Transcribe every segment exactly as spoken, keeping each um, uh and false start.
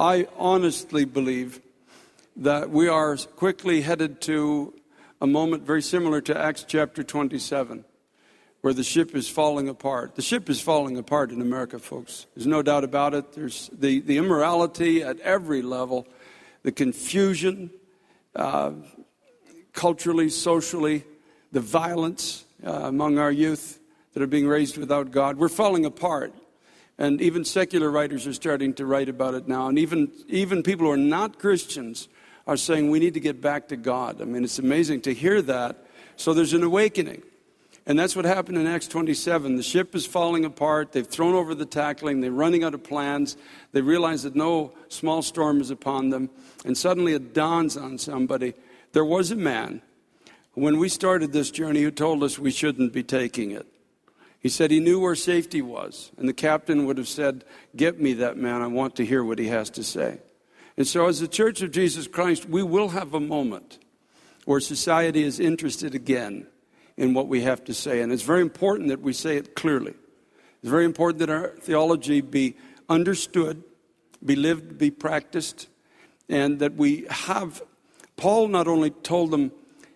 I honestly believe that we are quickly headed to a moment very similar to Acts chapter twenty-seven, where the ship is falling apart. The ship is falling apart in America, folks. There's no doubt about it. There's the, the immorality at every level, the confusion, uh, culturally, socially, the violence uh, among our youth that are being raised without God. We're falling apart. And even secular writers are starting to write about it now. And even, even people who are not Christians are saying we need to get back to God. I mean, it's amazing to hear that. So there's an awakening. And that's what happened in Acts twenty-seven. The ship is falling apart. They've thrown over the tackling. They're running out of plans. They realize that no small storm is upon them. And suddenly it dawns on somebody. There was a man, when we started this journey, who told us we shouldn't be taking it. He said he knew where safety was. And the captain would have said, get me that man. I want to hear what he has to say. And so as the Church of Jesus Christ, we will have a moment where society is interested again in what we have to say. And it's very important that we say it clearly. It's very important that our theology be understood, be lived, be practiced, and that we have... Paul not only told them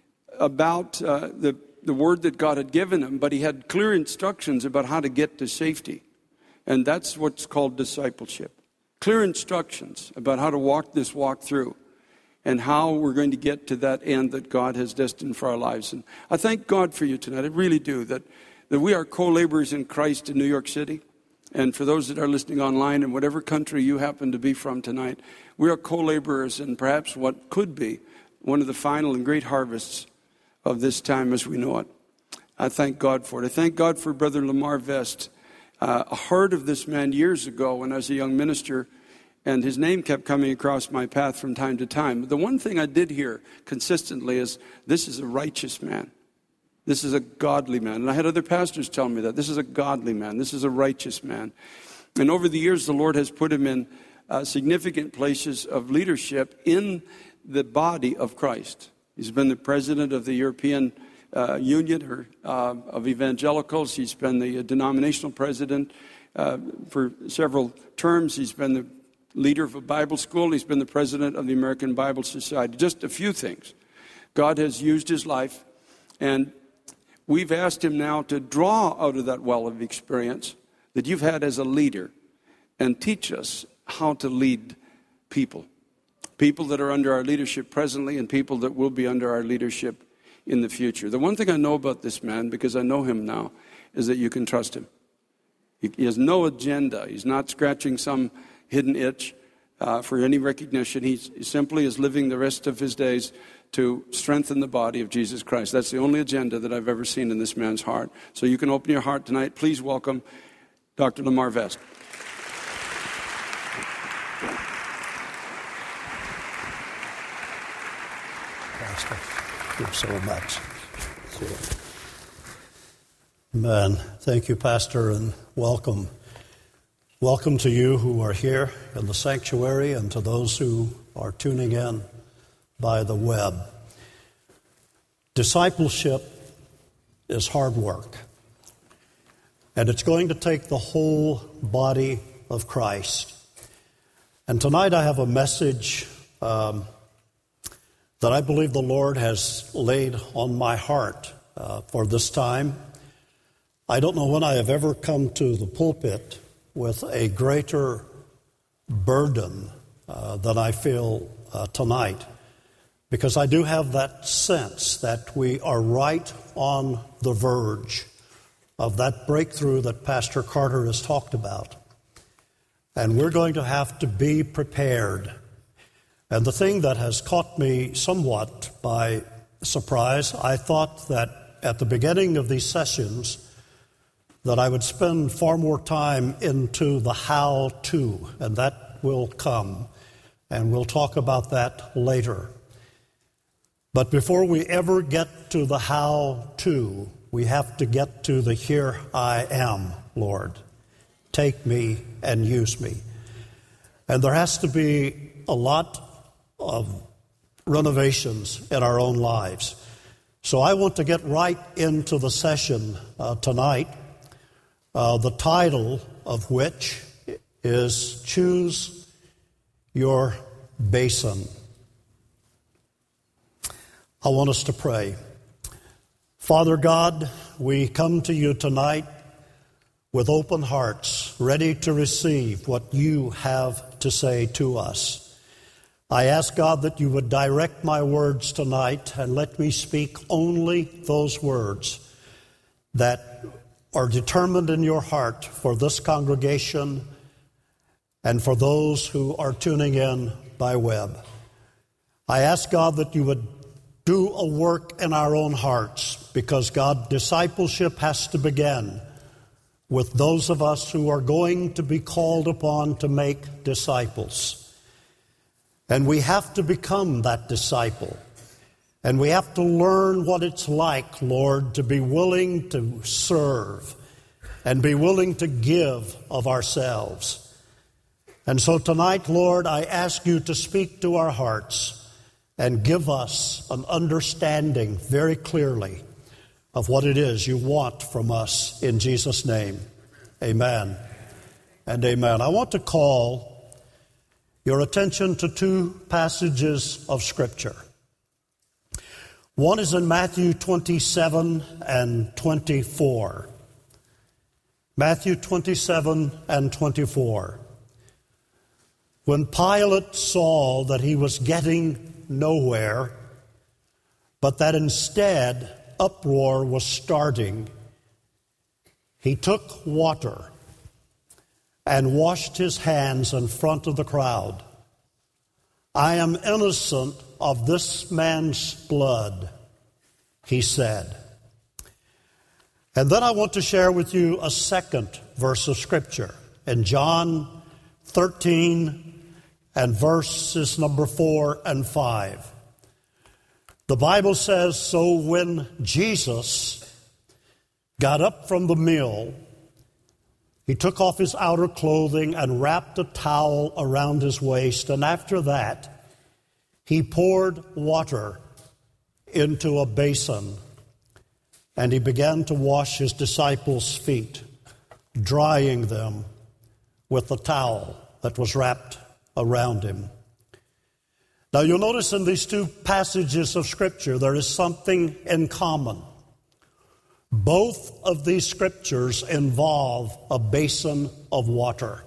about uh, the the word that God had given him, but he had clear instructions about how to get to safety. And that's what's called discipleship. Clear instructions about how to walk this walk through and how we're going to get to that end that God has destined for our lives. And I thank God for you tonight. I really do, that, that we are co-laborers in Christ in New York City. And for those that are listening online in whatever country you happen to be from tonight, we are co-laborers in perhaps what could be one of the final and great harvests of this time as we know it. I thank God for it. I thank God for Brother Lamar Vest. Uh, I heard of this man years ago when I was a young minister, and his name kept coming across my path from time to time. But the one thing I did hear consistently is, this is a righteous man. This is a godly man. And I had other pastors tell me that. This is a godly man. This is a righteous man. And over the years, the Lord has put him in uh, significant places of leadership in the body of Christ. He's been the president of the European uh, Union or, uh, of Evangelicals. He's been the uh, denominational president uh, for several terms. He's been the leader of a Bible school. He's been the president of the American Bible Society. Just a few things. God has used his life, and we've asked him now to draw out of that well of experience that you've had as a leader and teach us how to lead people. People that are under our leadership presently and people that will be under our leadership in the future. The one thing I know about this man, because I know him now, is that you can trust him. He has no agenda. He's not scratching some hidden itch uh, for any recognition. He simply is living the rest of his days to strengthen the body of Jesus Christ. That's the only agenda that I've ever seen in this man's heart. So you can open your heart tonight. Please welcome Doctor Lamar Vest. Thank you so much. Amen. Thank you, Pastor, and welcome. Welcome to you who are here in the sanctuary and to those who are tuning in by the web. Discipleship is hard work, and it's going to take the whole body of Christ. And tonight I have a message um, that I believe the Lord has laid on my heart uh, for this time. I don't know when I have ever come to the pulpit with a greater burden uh, than I feel uh, tonight, because I do have that sense that we are right on the verge of that breakthrough that Pastor Carter has talked about. And we're going to have to be prepared. And the thing that has caught me somewhat by surprise, I thought that at the beginning of these sessions that I would spend far more time into the how-to, and that will come, and we'll talk about that later. But before we ever get to the how-to, we have to get to the here I am, Lord. Take me and use me. And there has to be a lot of renovations in our own lives. So I want to get right into the session uh, tonight, uh, the title of which is Choose your basin. I want us to pray. Father God, we come to you tonight with open hearts, ready to receive what you have to say to us. I ask, God, that you would direct my words tonight and let me speak only those words that are determined in your heart for this congregation and for those who are tuning in by web. I ask, God, that you would do a work in our own hearts, because, God, discipleship has to begin with those of us who are going to be called upon to make disciples. And we have to become that disciple. And we have to learn what it's like, Lord, to be willing to serve and be willing to give of ourselves. And so tonight, Lord, I ask you to speak to our hearts and give us an understanding very clearly of what it is you want from us in Jesus' name. Amen and amen. I want to call your attention to two passages of Scripture. One is in Matthew twenty-seven and twenty-four. Matthew twenty-seven and twenty-four. When Pilate saw that he was getting nowhere, but that instead uproar was starting, he took water and washed his hands in front of the crowd. I am innocent of this man's blood, he said. And then I want to share with you a second verse of Scripture in John thirteen and verses number four and five. The Bible says, so when Jesus got up from the meal, he took off his outer clothing and wrapped a towel around his waist, and after that, he poured water into a basin, and he began to wash his disciples' feet, drying them with the towel that was wrapped around him. Now you'll notice in these two passages of Scripture there is something in common. Both of these scriptures involve a basin of water.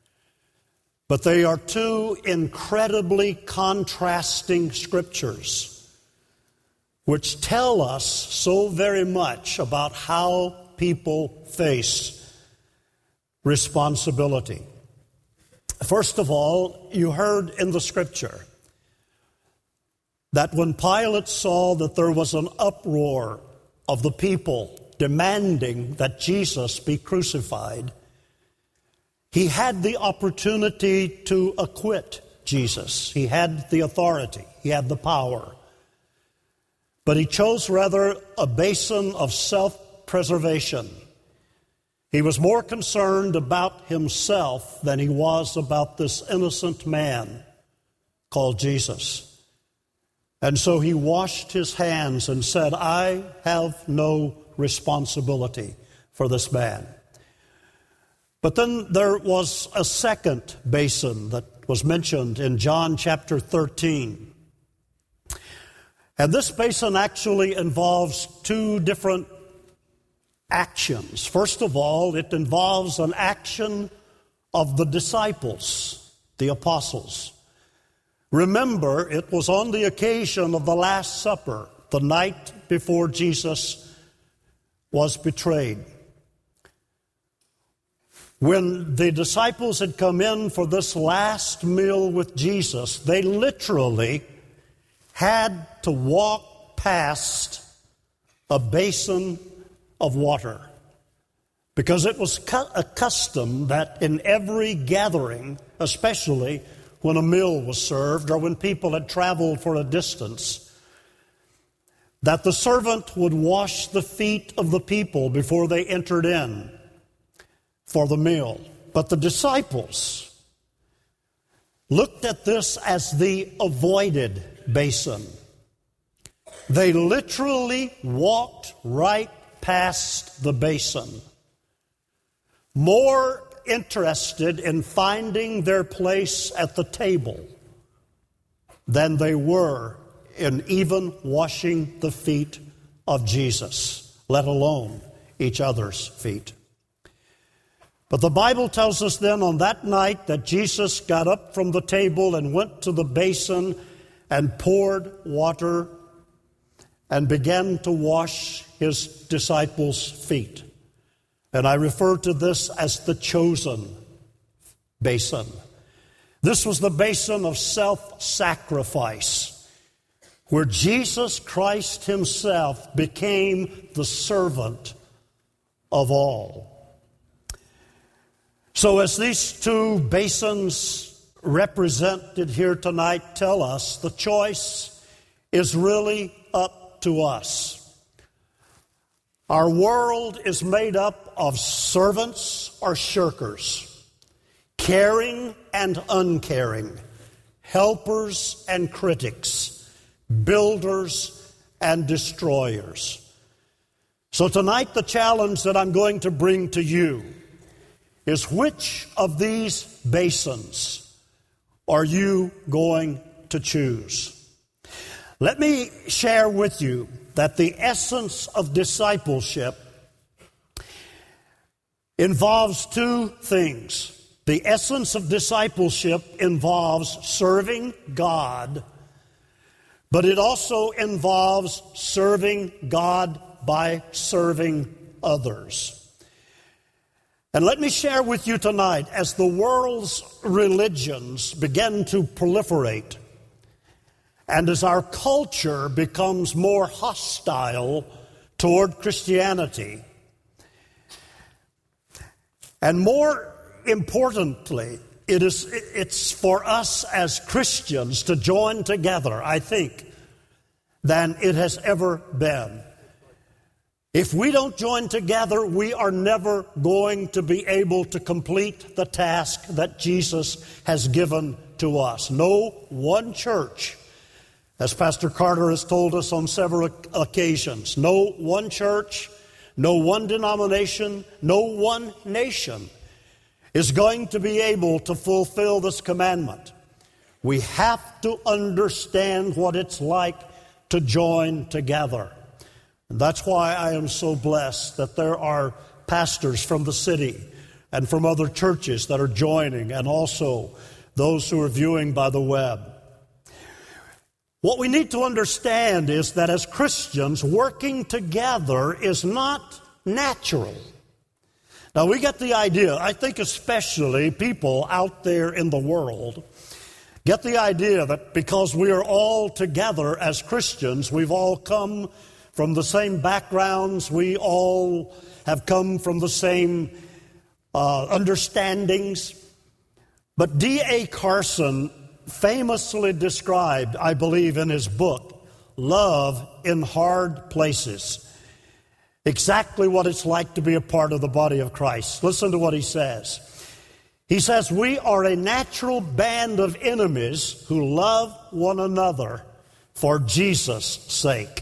But they are two incredibly contrasting scriptures which tell us so very much about how people face responsibility. First of all, you heard in the Scripture that when Pilate saw that there was an uproar of the people demanding that Jesus be crucified, he had the opportunity to acquit Jesus. He had the authority. He had the power. But he chose rather a basin of self-preservation. He was more concerned about himself than he was about this innocent man called Jesus. And so he washed his hands and said, I have no responsibility for this man. But then there was a second basin that was mentioned in John chapter thirteen. And this basin actually involves two different actions. First of all, it involves an action of the disciples, the apostles. Remember, it was on the occasion of the Last Supper, the night before Jesus was betrayed. When the disciples had come in for this last meal with Jesus, they literally had to walk past a basin of water, because it was a custom that in every gathering, especially when a meal was served or when people had traveled for a distance, that the servant would wash the feet of the people before they entered in for the meal. But the disciples looked at this as the avoided basin. They literally walked right past the basin. More interested in finding their place at the table than they were in even washing the feet of Jesus, let alone each other's feet. But the Bible tells us then on that night that Jesus got up from the table and went to the basin and poured water and began to wash his disciples' feet. And I refer to this as the chosen basin. This was the basin of self-sacrifice, where Jesus Christ himself became the servant of all. So as these two basins represented here tonight tell us, the choice is really up to us. Our world is made up of servants or shirkers, caring and uncaring, helpers and critics, builders and destroyers. So tonight the challenge that I'm going to bring to you is, which of these basins are you going to choose? Let me share with you that the essence of discipleship involves two things. The essence of discipleship involves serving God, but it also involves serving God by serving others. And let me share with you tonight, as the world's religions begin to proliferate, and as our culture becomes more hostile toward Christianity, and more importantly, it is, it's for us as Christians to join together, I think, than it has ever been. If we don't join together, we are never going to be able to complete the task that Jesus has given to us. No one church, as Pastor Carter has told us on several occasions, no one church, no one denomination, no one nation is going to be able to fulfill this commandment. We have to understand what it's like to join together. And that's why I am so blessed that there are pastors from the city and from other churches that are joining, and also those who are viewing by the web. What we need to understand is that as Christians, working together is not natural. Now, we get the idea, I think especially people out there in the world get the idea that because we are all together as Christians, we've all come from the same backgrounds, we all have come from the same uh, understandings. But D A Carson famously described, I believe in his book, Love in Hard Places, exactly what it's like to be a part of the body of Christ. Listen to what he says. He says, we are a natural band of enemies who love one another for Jesus' sake.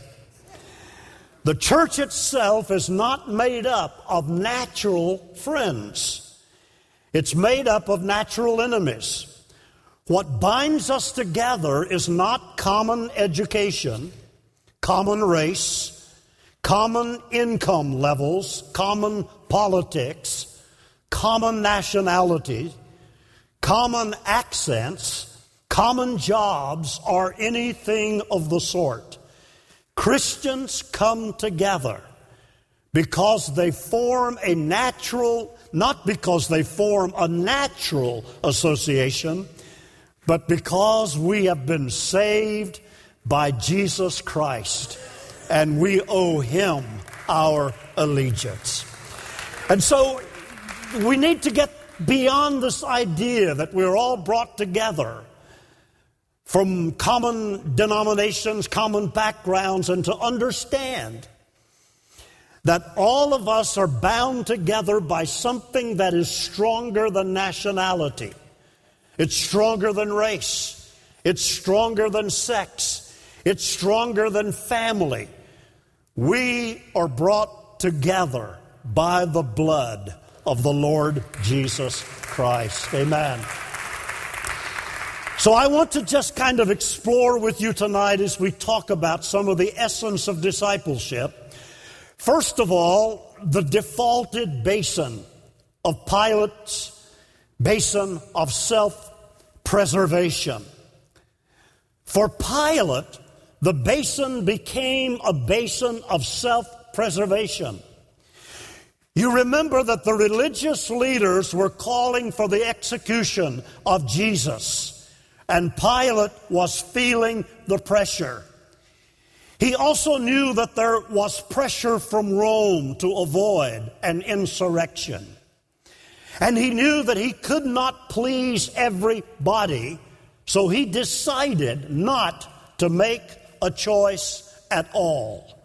The church itself is not made up of natural friends. It's made up of natural enemies. What binds us together is not common education, common race, common income levels, common politics, common nationality, common accents, common jobs, or anything of the sort. Christians come together because they form a natural, not because they form a natural association, but because we have been saved by Jesus Christ, and we owe Him our allegiance. And so we need to get beyond this idea that we're all brought together from common denominations, common backgrounds, and to understand that all of us are bound together by something that is stronger than nationality. It's stronger than race. It's stronger than sex. It's stronger than family. We are brought together by the blood of the Lord Jesus Christ. Amen. So I want to just kind of explore with you tonight as we talk about some of the essence of discipleship. First of all, the defaulted basin of Pilate's basin of self-preservation. For Pilate, the basin became a basin of self-preservation. You remember that the religious leaders were calling for the execution of Jesus, and Pilate was feeling the pressure. He also knew that there was pressure from Rome to avoid an insurrection. And he knew that he could not please everybody, so he decided not to make a choice at all.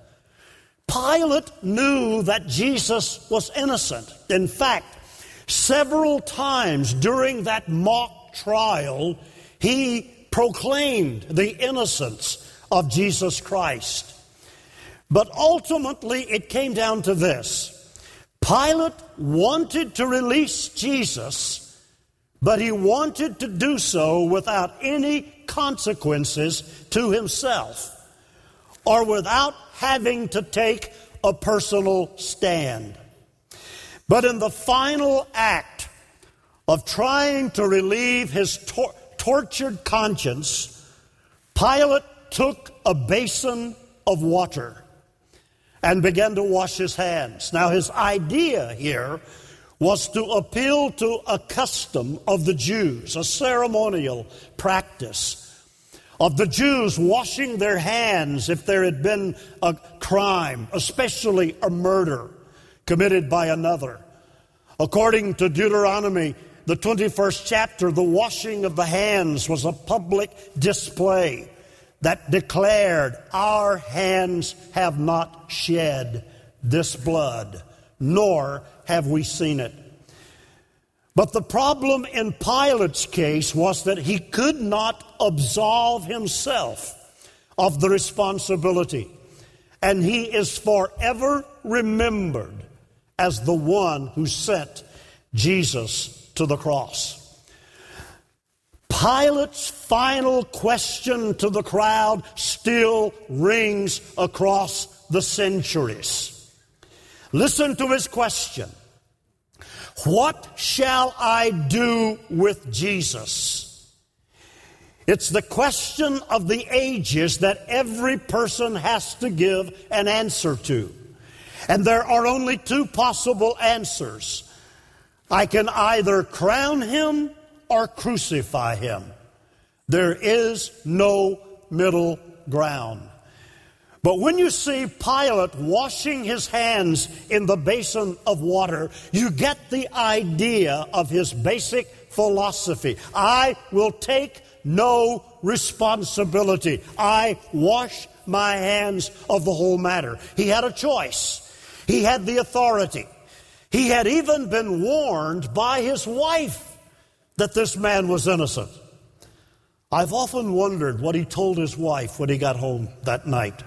Pilate knew that Jesus was innocent. In fact, several times during that mock trial, he proclaimed the innocence of Jesus Christ. But ultimately, it came down to this. Pilate wanted to release Jesus, but he wanted to do so without any consequences to himself, or without having to take a personal stand. But in the final act of trying to relieve his tor- tortured conscience, Pilate took a basin of water and began to wash his hands. Now, his idea here was to appeal to a custom of the Jews, a ceremonial practice of the Jews washing their hands if there had been a crime, especially a murder committed by another. According to Deuteronomy, the twenty-first chapter, the washing of the hands was a public display that declared, our hands have not shed this blood, nor have we seen it. But the problem in Pilate's case was that he could not absolve himself of the responsibility, and he is forever remembered as the one who sent Jesus to the cross. Pilate's final question to the crowd still rings across the centuries. Listen to his question. What shall I do with Jesus? It's the question of the ages that every person has to give an answer to. And there are only two possible answers. I can either crown him or crucify him. There is no middle ground. But when you see Pilate washing his hands in the basin of water, you get the idea of his basic philosophy. I will take no responsibility. I wash my hands of the whole matter. He had a choice. He had the authority. He had even been warned by his wife that this man was innocent. I've often wondered what he told his wife when he got home that night.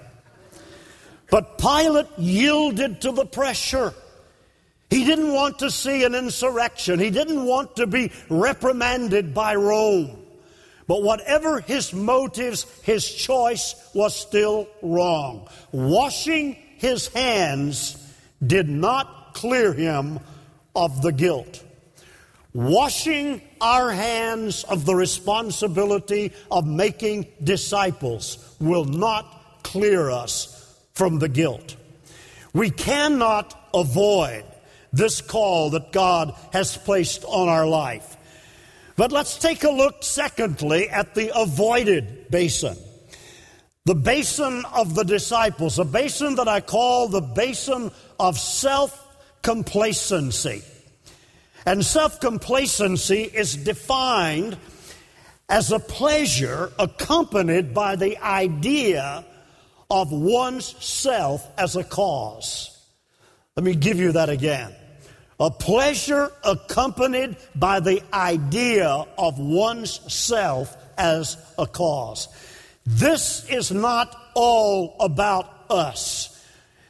But Pilate yielded to the pressure. He didn't want to see an insurrection. He didn't want to be reprimanded by Rome. But whatever his motives, his choice was still wrong. Washing his hands did not clear him of the guilt. Washing our hands of the responsibility of making disciples will not clear us from the guilt. We cannot avoid this call that God has placed on our life. But let's take a look, secondly, at the avoided basin. The basin of the disciples, a basin that I call the basin of self-complacency. And self-complacency is defined as a pleasure accompanied by the idea of one's self as a cause. Let me give you that again. A pleasure accompanied by the idea of one's self as a cause. This is not all about us.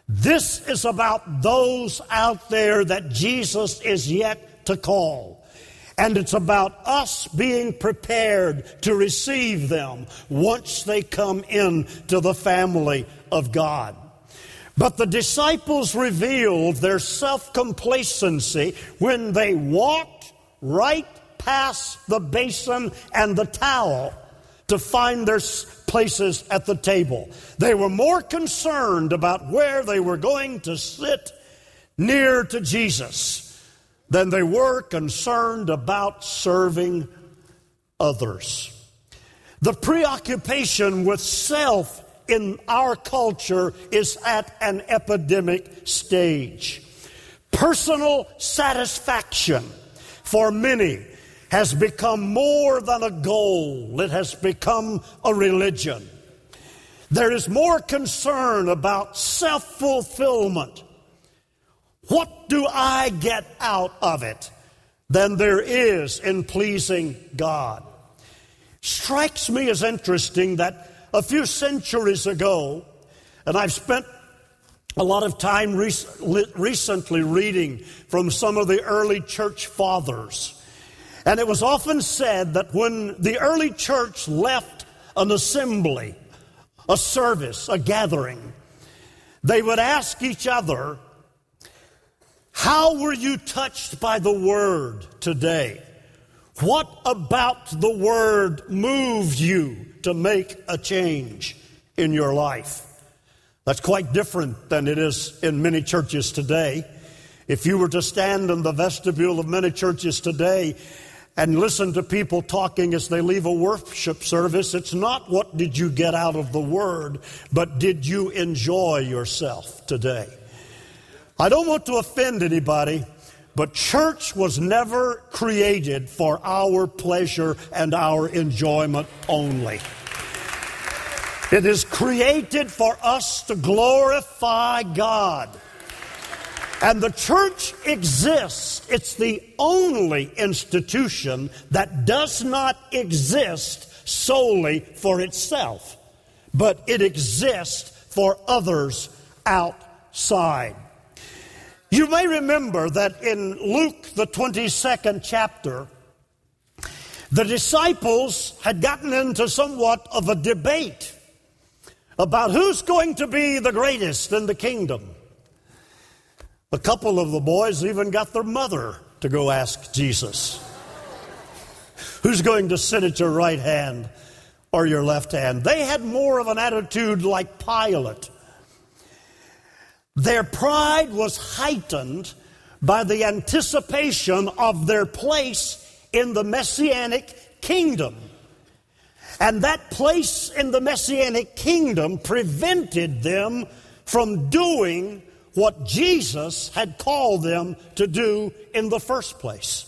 This is about those out there that Jesus is yet to call. And it's about us being prepared to receive them once they come into the family of God. But the disciples revealed their self-complacency when they walked right past the basin and the towel to find their places at the table. They were more concerned about where they were going to sit near to Jesus than they were concerned about serving others. The preoccupation with self in our culture is at an epidemic stage. Personal satisfaction for many has become more than a goal. It has become a religion. There is more concern about self-fulfillment. What do I get out of it than there is in pleasing God? Strikes me as interesting that a few centuries ago, and I've spent a lot of time rec- recently reading from some of the early church fathers, and it was often said that when the early church left an assembly, a service, a gathering, they would ask each other, how were you touched by the Word today? What about the Word moved you to make a change in your life? That's quite different than it is in many churches today. If you were to stand in the vestibule of many churches today and listen to people talking as they leave a worship service, it's not what did you get out of the Word, but did you enjoy yourself today? I don't want to offend anybody, but church was never created for our pleasure and our enjoyment only. It is created for us to glorify God. And the church exists. It's the only institution that does not exist solely for itself, but it exists for others outside. You may remember that in Luke, the twenty-second chapter, the disciples had gotten into somewhat of a debate about who's going to be the greatest in the kingdom. A couple of the boys even got their mother to go ask Jesus, who's going to sit at your right hand or your left hand? They had more of an attitude like Pilate. Their pride was heightened by the anticipation of their place in the Messianic kingdom. And that place in the Messianic kingdom prevented them from doing what Jesus had called them to do in the first place.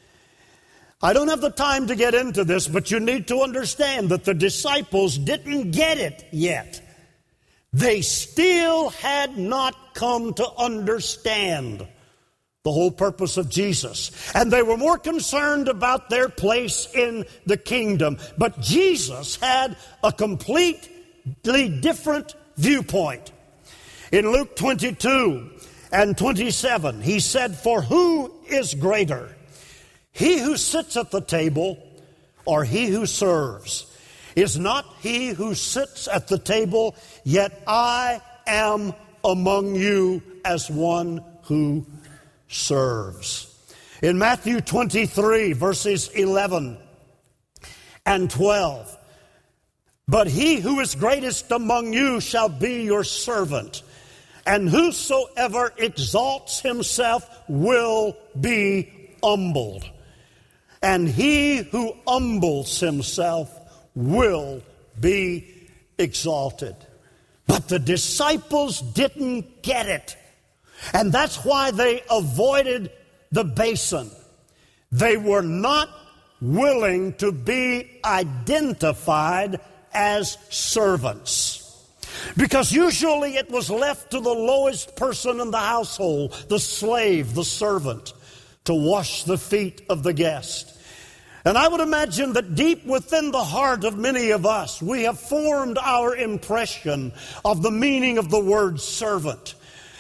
I don't have the time to get into this, but you need to understand that the disciples didn't get it yet. They still had not come to understand the whole purpose of Jesus. And they were more concerned about their place in the kingdom. But Jesus had a completely different viewpoint. In Luke twenty-two and twenty-seven, he said, "For who is greater, he who sits at the table or he who serves? Is not he who sits at the table? Yet I am among you as one who serves." In Matthew twenty-three, verses eleven and twelve, "But he who is greatest among you shall be your servant. And whosoever exalts himself will be humbled. And he who humbles himself will be exalted." But the disciples didn't get it. And that's why they avoided the basin. They were not willing to be identified as servants. Because usually it was left to the lowest person in the household, the slave, the servant, to wash the feet of the guest. And I would imagine that deep within the heart of many of us, we have formed our impression of the meaning of the word servant.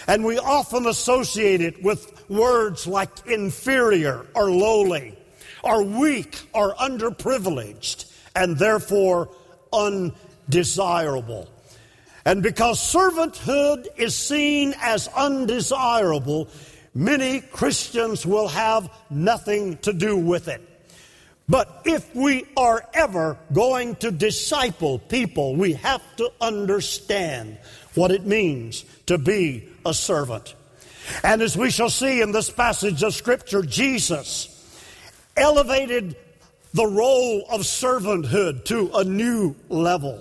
And we often associate it with words like inferior or lowly, or weak or underprivileged, and therefore undesirable. And because servanthood is seen as undesirable, many Christians will have nothing to do with it. But if we are ever going to disciple people, we have to understand what it means to be a servant. And as we shall see in this passage of Scripture, Jesus elevated the role of servanthood to a new level.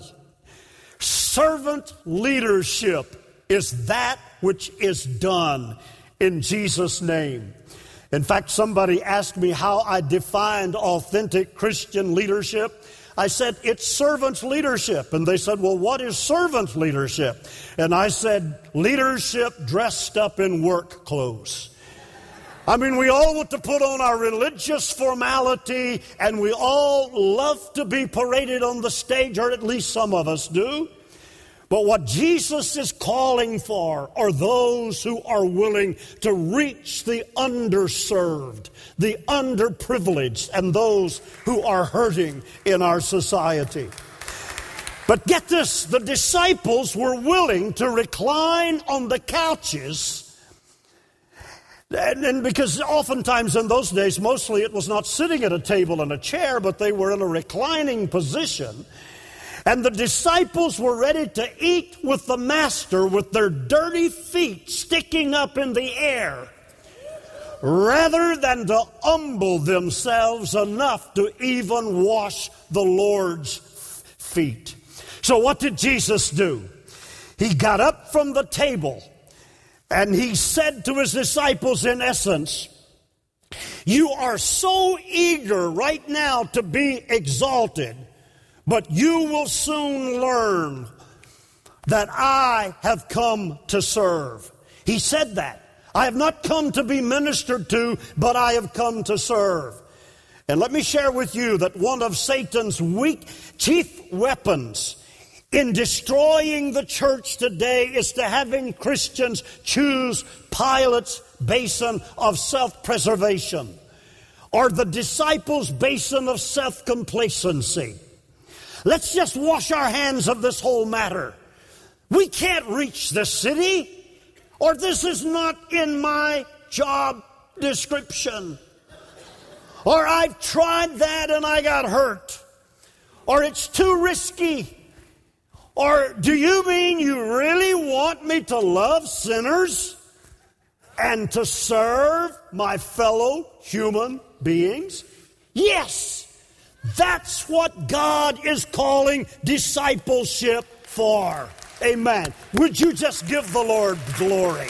Servant leadership is that which is done in Jesus' name. In fact, somebody asked me how I defined authentic Christian leadership. I said, it's servant leadership. And they said, well, what is servant leadership? And I said, leadership dressed up in work clothes. I mean, we all want to put on our religious formality, and we all love to be paraded on the stage, or at least some of us do. But what Jesus is calling for are those who are willing to reach the underserved, the underprivileged, and those who are hurting in our society. But get this, the disciples were willing to recline on the couches. And, and because oftentimes in those days, mostly it was not sitting at a table and a chair, but they were in a reclining position. And the disciples were ready to eat with the Master with their dirty feet sticking up in the air, rather than to humble themselves enough to even wash the Lord's feet. So what did Jesus do? He got up from the table and he said to his disciples, in essence, you are so eager right now to be exalted, but you will soon learn that I have come to serve. He said that. I have not come to be ministered to, but I have come to serve. And let me share with you that one of Satan's weak chief weapons in destroying the church today is to having Christians choose Pilate's basin of self-preservation, or the disciples' basin of self-complacency. Let's just wash our hands of this whole matter. We can't reach the city, or this is not in my job description. Or I've tried that and I got hurt. Or it's too risky. Or do you mean you really want me to love sinners and to serve my fellow human beings? Yes. That's what God is calling discipleship for. Amen. Would you just give the Lord glory?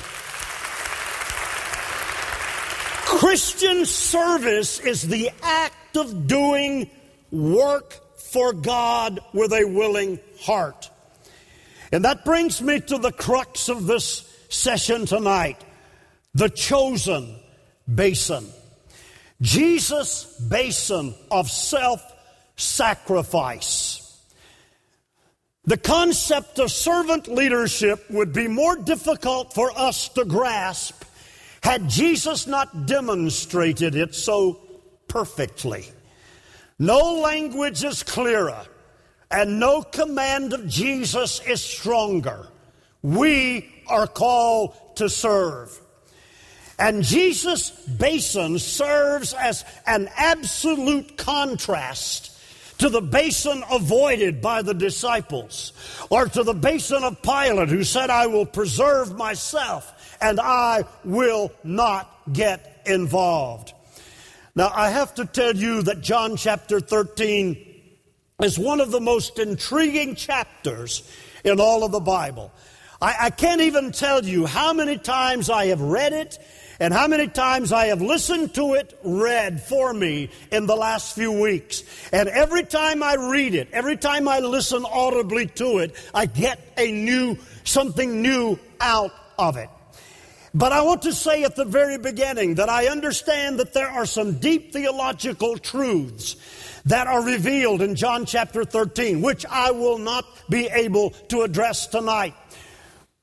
Christian service is the act of doing work for God with a willing heart. And that brings me to the crux of this session tonight, the chosen basin. Jesus' basin of self-sacrifice. The concept of servant leadership would be more difficult for us to grasp had Jesus not demonstrated it so perfectly. No language is clearer, and no command of Jesus is stronger. We are called to serve. And Jesus' basin serves as an absolute contrast to the basin avoided by the disciples, or to the basin of Pilate, who said, I will preserve myself and I will not get involved. Now, I have to tell you that John chapter thirteen is one of the most intriguing chapters in all of the Bible. I, I can't even tell you how many times I have read it and how many times I have listened to it read for me in the last few weeks. And every time I read it, every time I listen audibly to it, I get a new, something new out of it. But I want to say at the very beginning that I understand that there are some deep theological truths that are revealed in John chapter thirteen, which I will not be able to address tonight.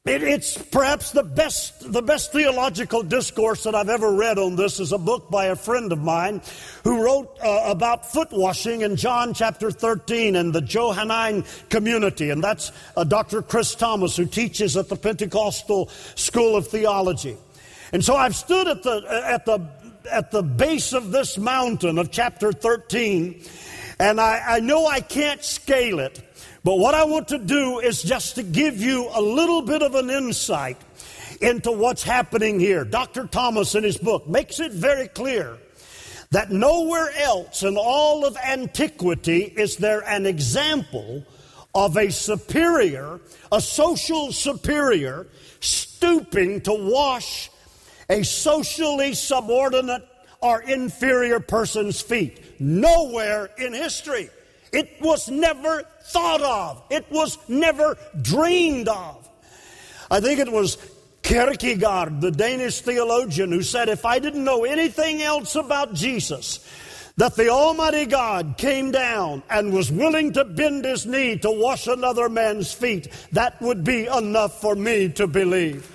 It, it's perhaps the best, the best theological discourse that I've ever read on this is a book by a friend of mine who wrote uh, about foot washing in John chapter thirteen in the Johannine community. And that's uh, Doctor Chris Thomas, who teaches at the Pentecostal School of Theology. And so I've stood at the, at the, at the base of this mountain of chapter thirteen, and I, I know I can't scale it. But what I want to do is just to give you a little bit of an insight into what's happening here. Doctor Thomas in his book makes it very clear that nowhere else in all of antiquity is there an example of a superior, a social superior, stooping to wash a socially subordinate or inferior person's feet. Nowhere in history. It was never thought of. It was never dreamed of. I think it was Kierkegaard, the Danish theologian, who said, if I didn't know anything else about Jesus, that the Almighty God came down and was willing to bend his knee to wash another man's feet, that would be enough for me to believe.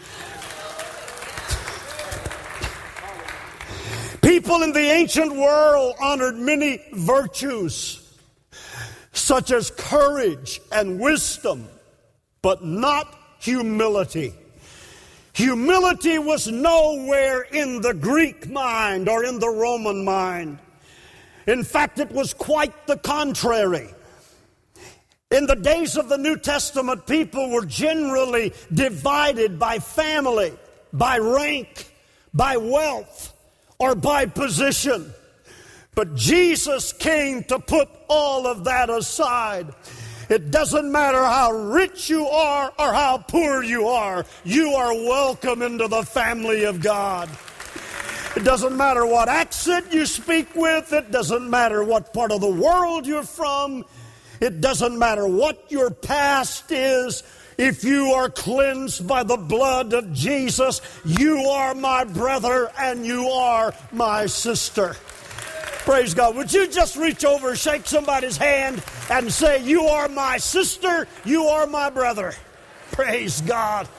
People in the ancient world honored many virtues, such as courage and wisdom, but not humility. Humility was nowhere in the Greek mind or in the Roman mind. In fact, it was quite the contrary. In the days of the New Testament, people were generally divided by family, by rank, by wealth, or by position. But Jesus came to put all of that aside. It doesn't matter how rich you are or how poor you are. You are welcome into the family of God. It doesn't matter what accent you speak with. It doesn't matter what part of the world you're from. It doesn't matter what your past is. If you are cleansed by the blood of Jesus, you are my brother and you are my sister. Praise God. Would you just reach over, shake somebody's hand, and say, you are my sister, you are my brother. Praise God.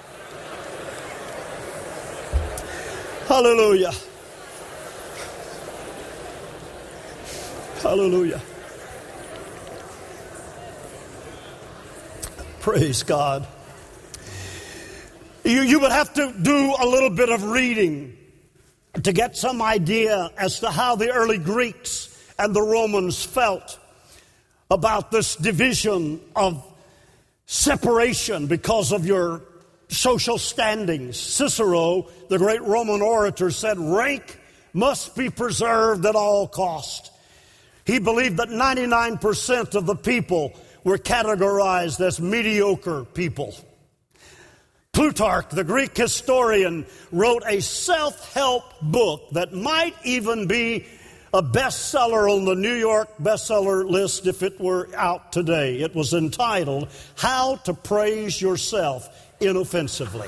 Hallelujah. Hallelujah. Praise God. You, you would have to do a little bit of reading to get some idea as to how the early Greeks and the Romans felt about this division of separation because of your social standings. Cicero, the great Roman orator, said rank must be preserved at all cost. He believed that ninety-nine percent of the people were categorized as mediocre people. Plutarch, the Greek historian, wrote a self-help book that might even be a bestseller on the New York bestseller list if it were out today. It was entitled, How to Praise Yourself Inoffensively.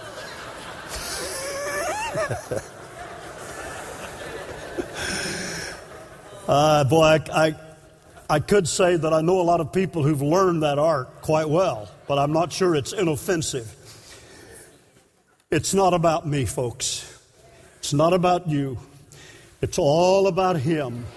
uh, boy, I, I, I could say that I know a lot of people who've learned that art quite well, but I'm not sure it's inoffensive. It's not about me, folks. It's not about you. It's all about Him.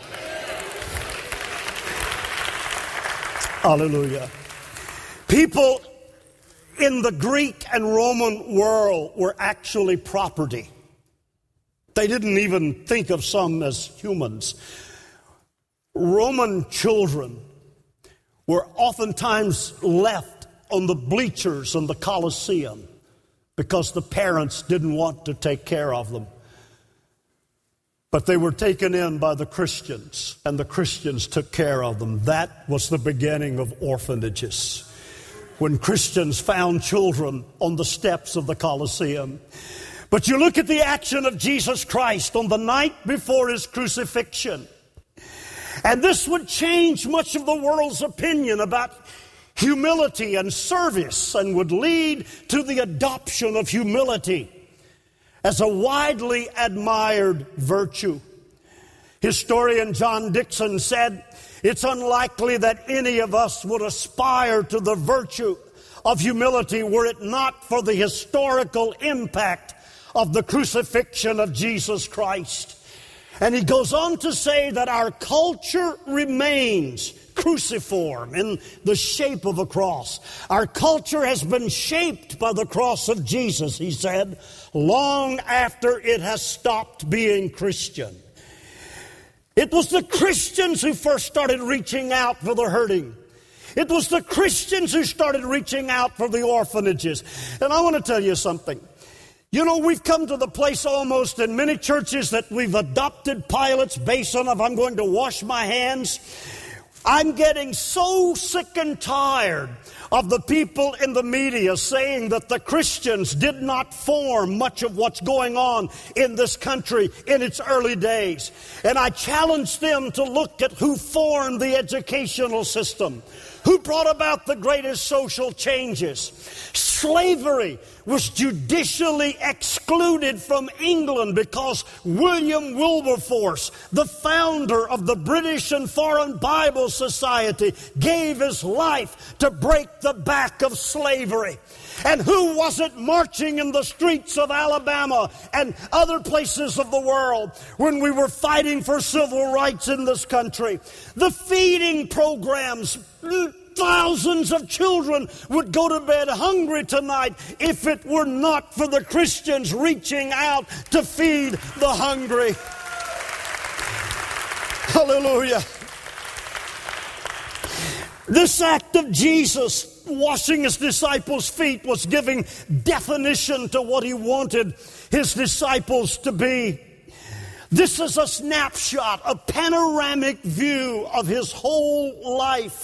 Hallelujah. People in the Greek and Roman world were actually property. They didn't even think of some as humans. Roman children were oftentimes left on the bleachers in the Colosseum because the parents didn't want to take care of them. But they were taken in by the Christians, and the Christians took care of them. That was the beginning of orphanages. When Christians found children on the steps of the Colosseum. But you look at the action of Jesus Christ on the night before His crucifixion. And this would change much of the world's opinion about humility and service, and would lead to the adoption of humility as a widely admired virtue. Historian John Dixon said, it's unlikely that any of us would aspire to the virtue of humility were it not for the historical impact of the crucifixion of Jesus Christ. And he goes on to say that our culture remains cruciform in the shape of a cross. Our culture has been shaped by the cross of Jesus, he said, long after it has stopped being Christian. It was the Christians who first started reaching out for the hurting. It was the Christians who started reaching out for the orphanages. And I want to tell you something. You know, we've come to the place almost in many churches that we've adopted Pilate's basin of I'm going to wash my hands. I'm getting so sick and tired of the people in the media saying that the Christians did not form much of what's going on in this country in its early days. And I challenge them to look at who formed the educational system, who brought about the greatest social changes. Slavery was judicially excluded from England because William Wilberforce, the founder of the British and Foreign Bible Society, gave his life to break the back of slavery. And who was it marching in the streets of Alabama and other places of the world when we were fighting for civil rights in this country? The feeding programs. Thousands of children would go to bed hungry tonight if it were not for the Christians reaching out to feed the hungry. Hallelujah. This act of Jesus washing his disciples' feet was giving definition to what he wanted his disciples to be. This is a snapshot, a panoramic view of his whole life,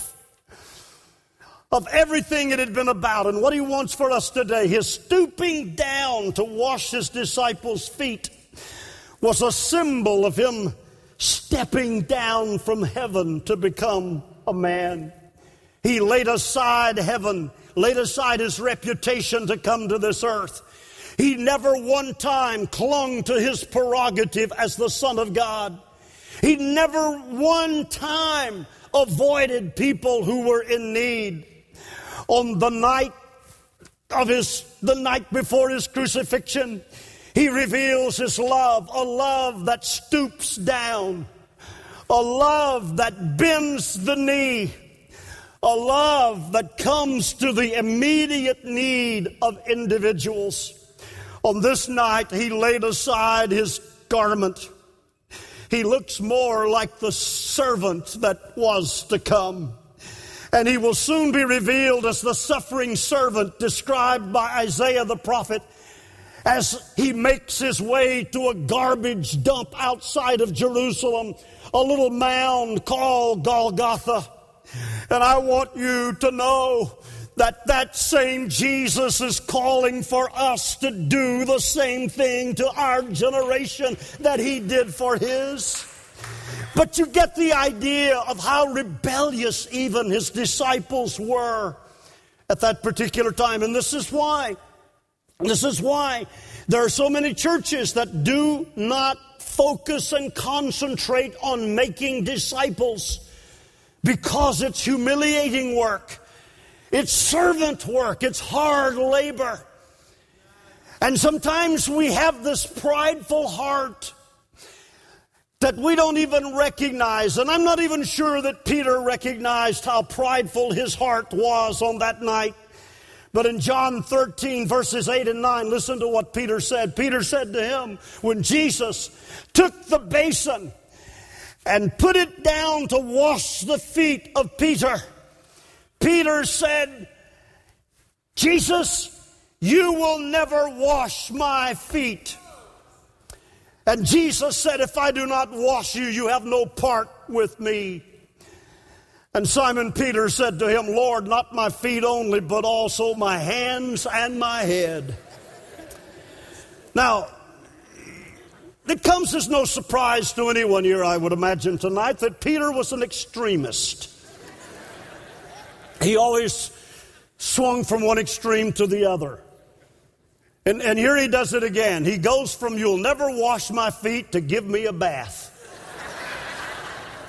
of everything it had been about and what he wants for us today. His stooping down to wash his disciples' feet was a symbol of him stepping down from heaven to become a man. He laid aside heaven, laid aside his reputation to come to this earth. He never one time clung to his prerogative as the Son of God. He never one time avoided people who were in need. On the night of his, the night before his crucifixion, he reveals his love, a love that stoops down, a love that bends the knee, a love that comes to the immediate need of individuals. On this night, he laid aside his garment. He looks more like the servant that was to come. And he will soon be revealed as the suffering servant described by Isaiah the prophet as he makes his way to a garbage dump outside of Jerusalem, a little mound called Golgotha. And I want you to know that that same Jesus is calling for us to do the same thing to our generation that he did for his. But you get the idea of how rebellious even his disciples were at that particular time. And this is why, this is why there are so many churches that do not focus and concentrate on making disciples, because it's humiliating work. It's servant work. It's hard labor. And sometimes we have this prideful heart that we don't even recognize. And I'm not even sure that Peter recognized how prideful his heart was on that night. But in John thirteen, verses eight and nine, listen to what Peter said. Peter said to him, when Jesus took the basin and put it down to wash the feet of Peter, Peter said, Jesus, you will never wash my feet. And Jesus said, if I do not wash you, you have no part with me. And Simon Peter said to him, Lord, not my feet only, but also my hands and my head. Now, it comes as no surprise to anyone here, I would imagine tonight, that Peter was an extremist. He always swung from one extreme to the other. And, and here he does it again. He goes from you'll never wash my feet to give me a bath.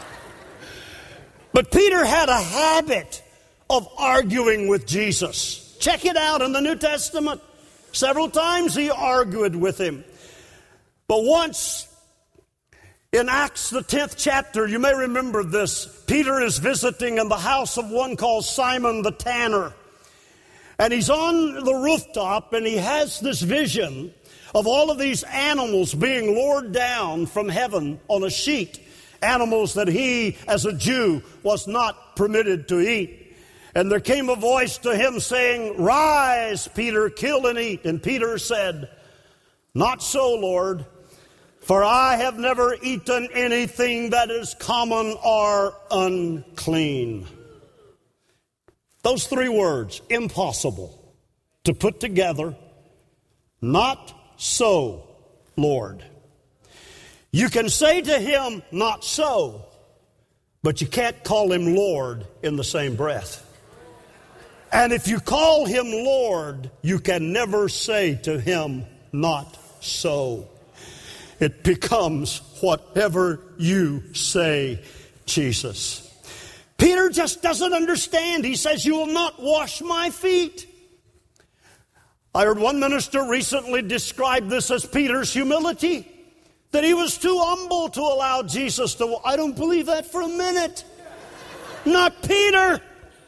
But Peter had a habit of arguing with Jesus. Check it out in the New Testament. Several times he argued with him. But once, in Acts, the tenth chapter, you may remember this, Peter is visiting in the house of one called Simon the Tanner. And he's on the rooftop, and he has this vision of all of these animals being lowered down from heaven on a sheet. Animals that he, as a Jew, was not permitted to eat. And there came a voice to him saying, "Rise, Peter, kill and eat." And Peter said, "Not so, Lord, for I have never eaten anything that is common or unclean." Those three words, impossible to put together. Not so, Lord. You can say to him, "Not so," but you can't call him Lord in the same breath. And if you call him Lord, you can never say to him, "Not so." It becomes whatever you say, Jesus. Peter just doesn't understand. He says, "You will not wash my feet." I heard one minister recently describe this as Peter's humility, that he was too humble to allow Jesus to. I don't believe that for a minute. Not Peter.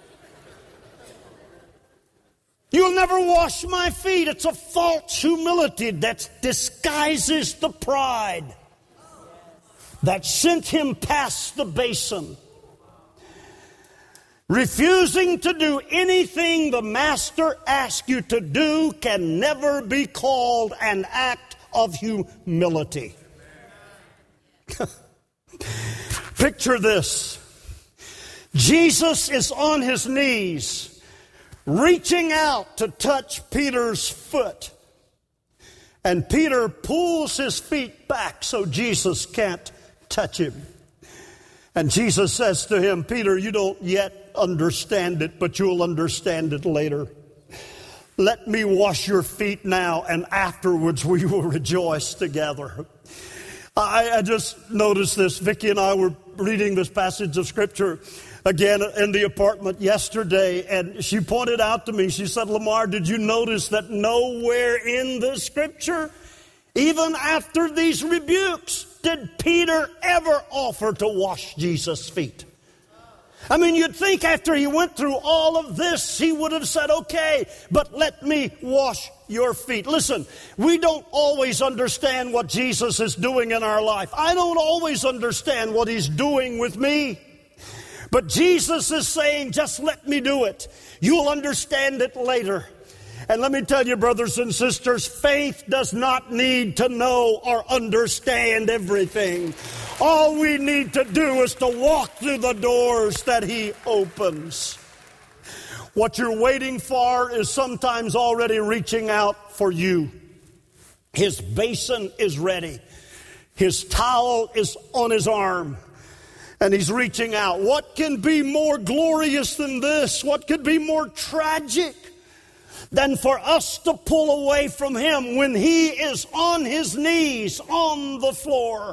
"You'll never wash my feet." It's a false humility that disguises the pride that sent him past the basin. Refusing to do anything the master asks you to do can never be called an act of humility. Picture this. Jesus is on his knees, reaching out to touch Peter's foot. And Peter pulls his feet back so Jesus can't touch him. And Jesus says to him, "Peter, you don't yet understand it, but you'll understand it later. Let me wash your feet now, and afterwards we will rejoice together." I, I just noticed this. Vicki and I were reading this passage of Scripture again in the apartment yesterday, and she pointed out to me, she said, "Lamar, did you notice that nowhere in the Scripture, even after these rebukes, did Peter ever offer to wash Jesus' feet?" I mean, you'd think after he went through all of this, he would have said, "Okay, but let me wash your feet." Listen, we don't always understand what Jesus is doing in our life. I don't always understand what he's doing with me. But Jesus is saying, just let me do it. You'll understand it later. And let me tell you, brothers and sisters, faith does not need to know or understand everything. All we need to do is to walk through the doors that he opens. What you're waiting for is sometimes already reaching out for you. His basin is ready. His towel is on his arm. And he's reaching out. What can be more glorious than this? What could be more tragic than for us to pull away from him when he is on his knees on the floor,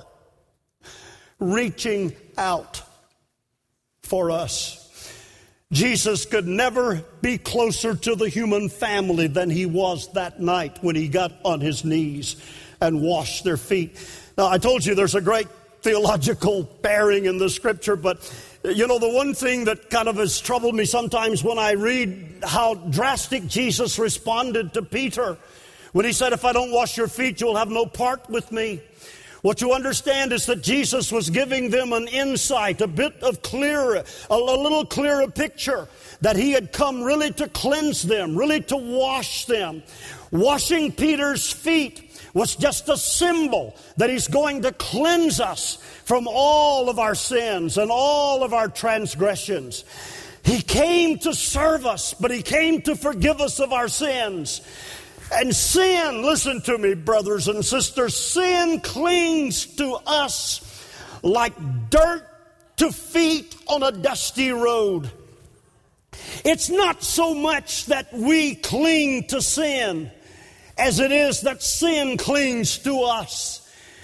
reaching out for us? Jesus could never be closer to the human family than he was that night when he got on his knees and washed their feet. Now, I told you there's a great theological bearing in the Scripture, but you know, the one thing that kind of has troubled me sometimes when I read how drastic Jesus responded to Peter when he said, "If I don't wash your feet, you'll have no part with me." What you understand is that Jesus was giving them an insight, a bit of clearer, a little clearer picture, that he had come really to cleanse them, really to wash them. Washing Peter's feet was just a symbol that he's going to cleanse us from all of our sins and all of our transgressions. He came to serve us, but he came to forgive us of our sins. And sin, listen to me, brothers and sisters, sin clings to us like dirt to feet on a dusty road. It's not so much that we cling to sin as it is that sin clings to us.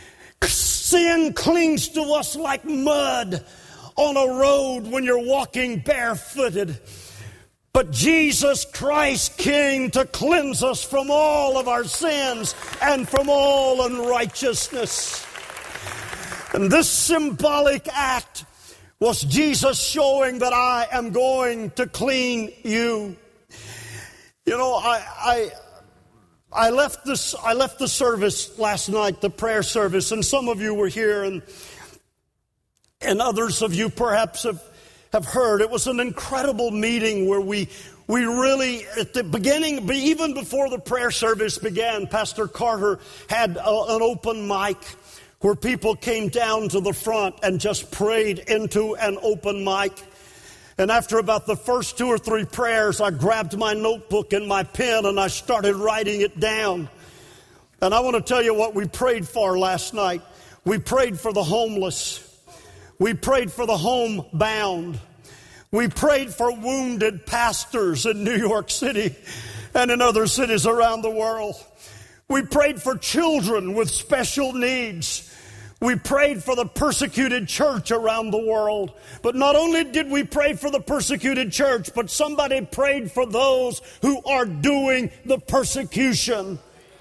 Sin clings to us like mud on a road when you're walking barefooted. But But Jesus Christ came to cleanse us from all of our sins and from all unrighteousness. And this symbolic act was Jesus showing that I am going to clean you. You know, I I I left this I left the service last night, the prayer service, and some of you were here, and and others of you perhaps have, have heard. It was an incredible meeting where we we really, at the beginning, even before the prayer service began, Pastor Carter had a, an open mic where people came down to the front and just prayed into an open mic. And after about the first two or three prayers, I grabbed my notebook and my pen and I started writing it down. And I want to tell you what we prayed for last night. We prayed for the homeless. We prayed for the homebound. We prayed for wounded pastors in New York City and in other cities around the world. We prayed for children with special needs. We prayed for the persecuted church around the world. But not only did we pray for the persecuted church, but somebody prayed for those who are doing the persecution.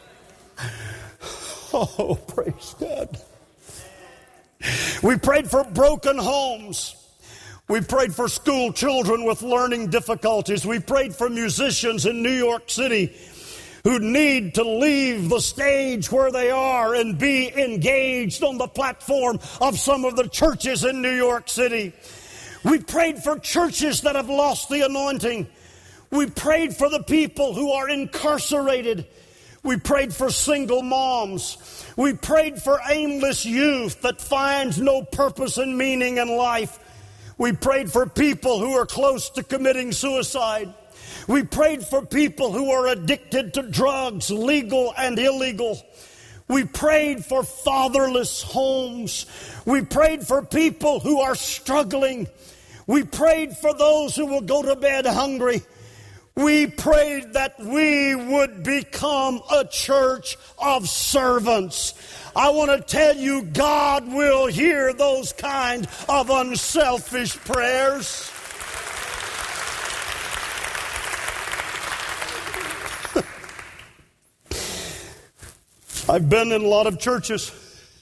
Oh, praise God. We prayed for broken homes. We prayed for school children with learning difficulties. We prayed for musicians in New York City who need to leave the stage where they are and be engaged on the platform of some of the churches in New York City. We prayed for churches that have lost the anointing. We prayed for the people who are incarcerated. We prayed for single moms. We prayed for aimless youth that finds no purpose and meaning in life. We prayed for people who are close to committing suicide. We prayed for people who are addicted to drugs, legal and illegal. We prayed for fatherless homes. We prayed for people who are struggling. We prayed for those who will go to bed hungry. We prayed that we would become a church of servants. I want to tell you, God will hear those kind of unselfish prayers. I've been in a lot of churches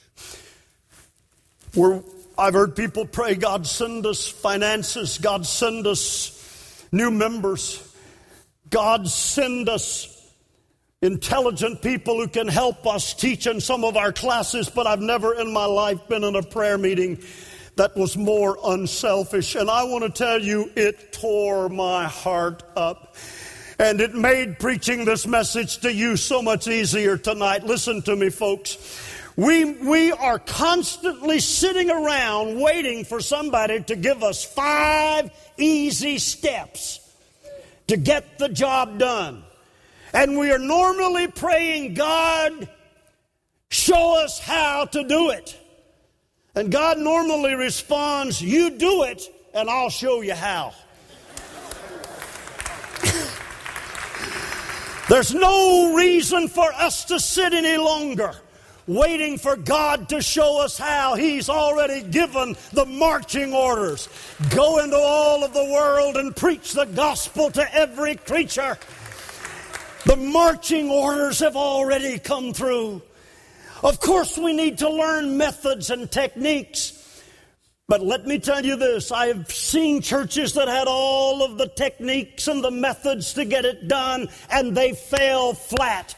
where I've heard people pray, God send us finances, God send us new members, God send us intelligent people who can help us teach in some of our classes, but I've never in my life been in a prayer meeting that was more unselfish. And I want to tell you, it tore my heart up. And it made preaching this message to you so much easier tonight. Listen to me, folks. We, we are constantly sitting around waiting for somebody to give us five easy steps to get the job done. And we are normally praying, God, show us how to do it. And God normally responds, you do it, and I'll show you how. There's no reason for us to sit any longer waiting for God to show us how. He's already given the marching orders. Go into all of the world and preach the gospel to every creature. The marching orders have already come through. Of course, we need to learn methods and techniques. But let me tell you this, I have seen churches that had all of the techniques and the methods to get it done, and they fell flat.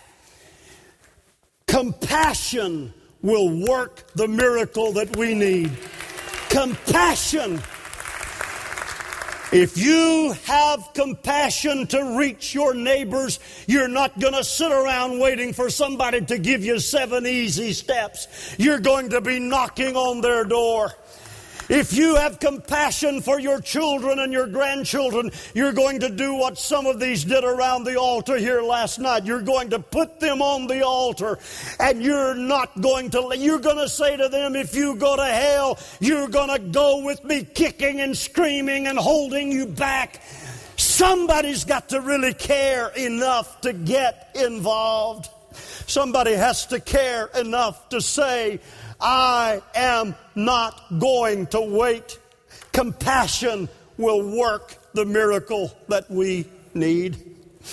Compassion will work the miracle that we need. Compassion. If you have compassion to reach your neighbors, you're not going to sit around waiting for somebody to give you seven easy steps. You're going to be knocking on their door. If you have compassion for your children and your grandchildren, you're going to do what some of these did around the altar here last night. You're going to put them on the altar, and you're not going to, you're going to say to them, if you go to hell, you're going to go with me kicking and screaming and holding you back. Somebody's got to really care enough to get involved. Somebody has to care enough to say, I am not going to wait. Compassion will work the miracle that we need.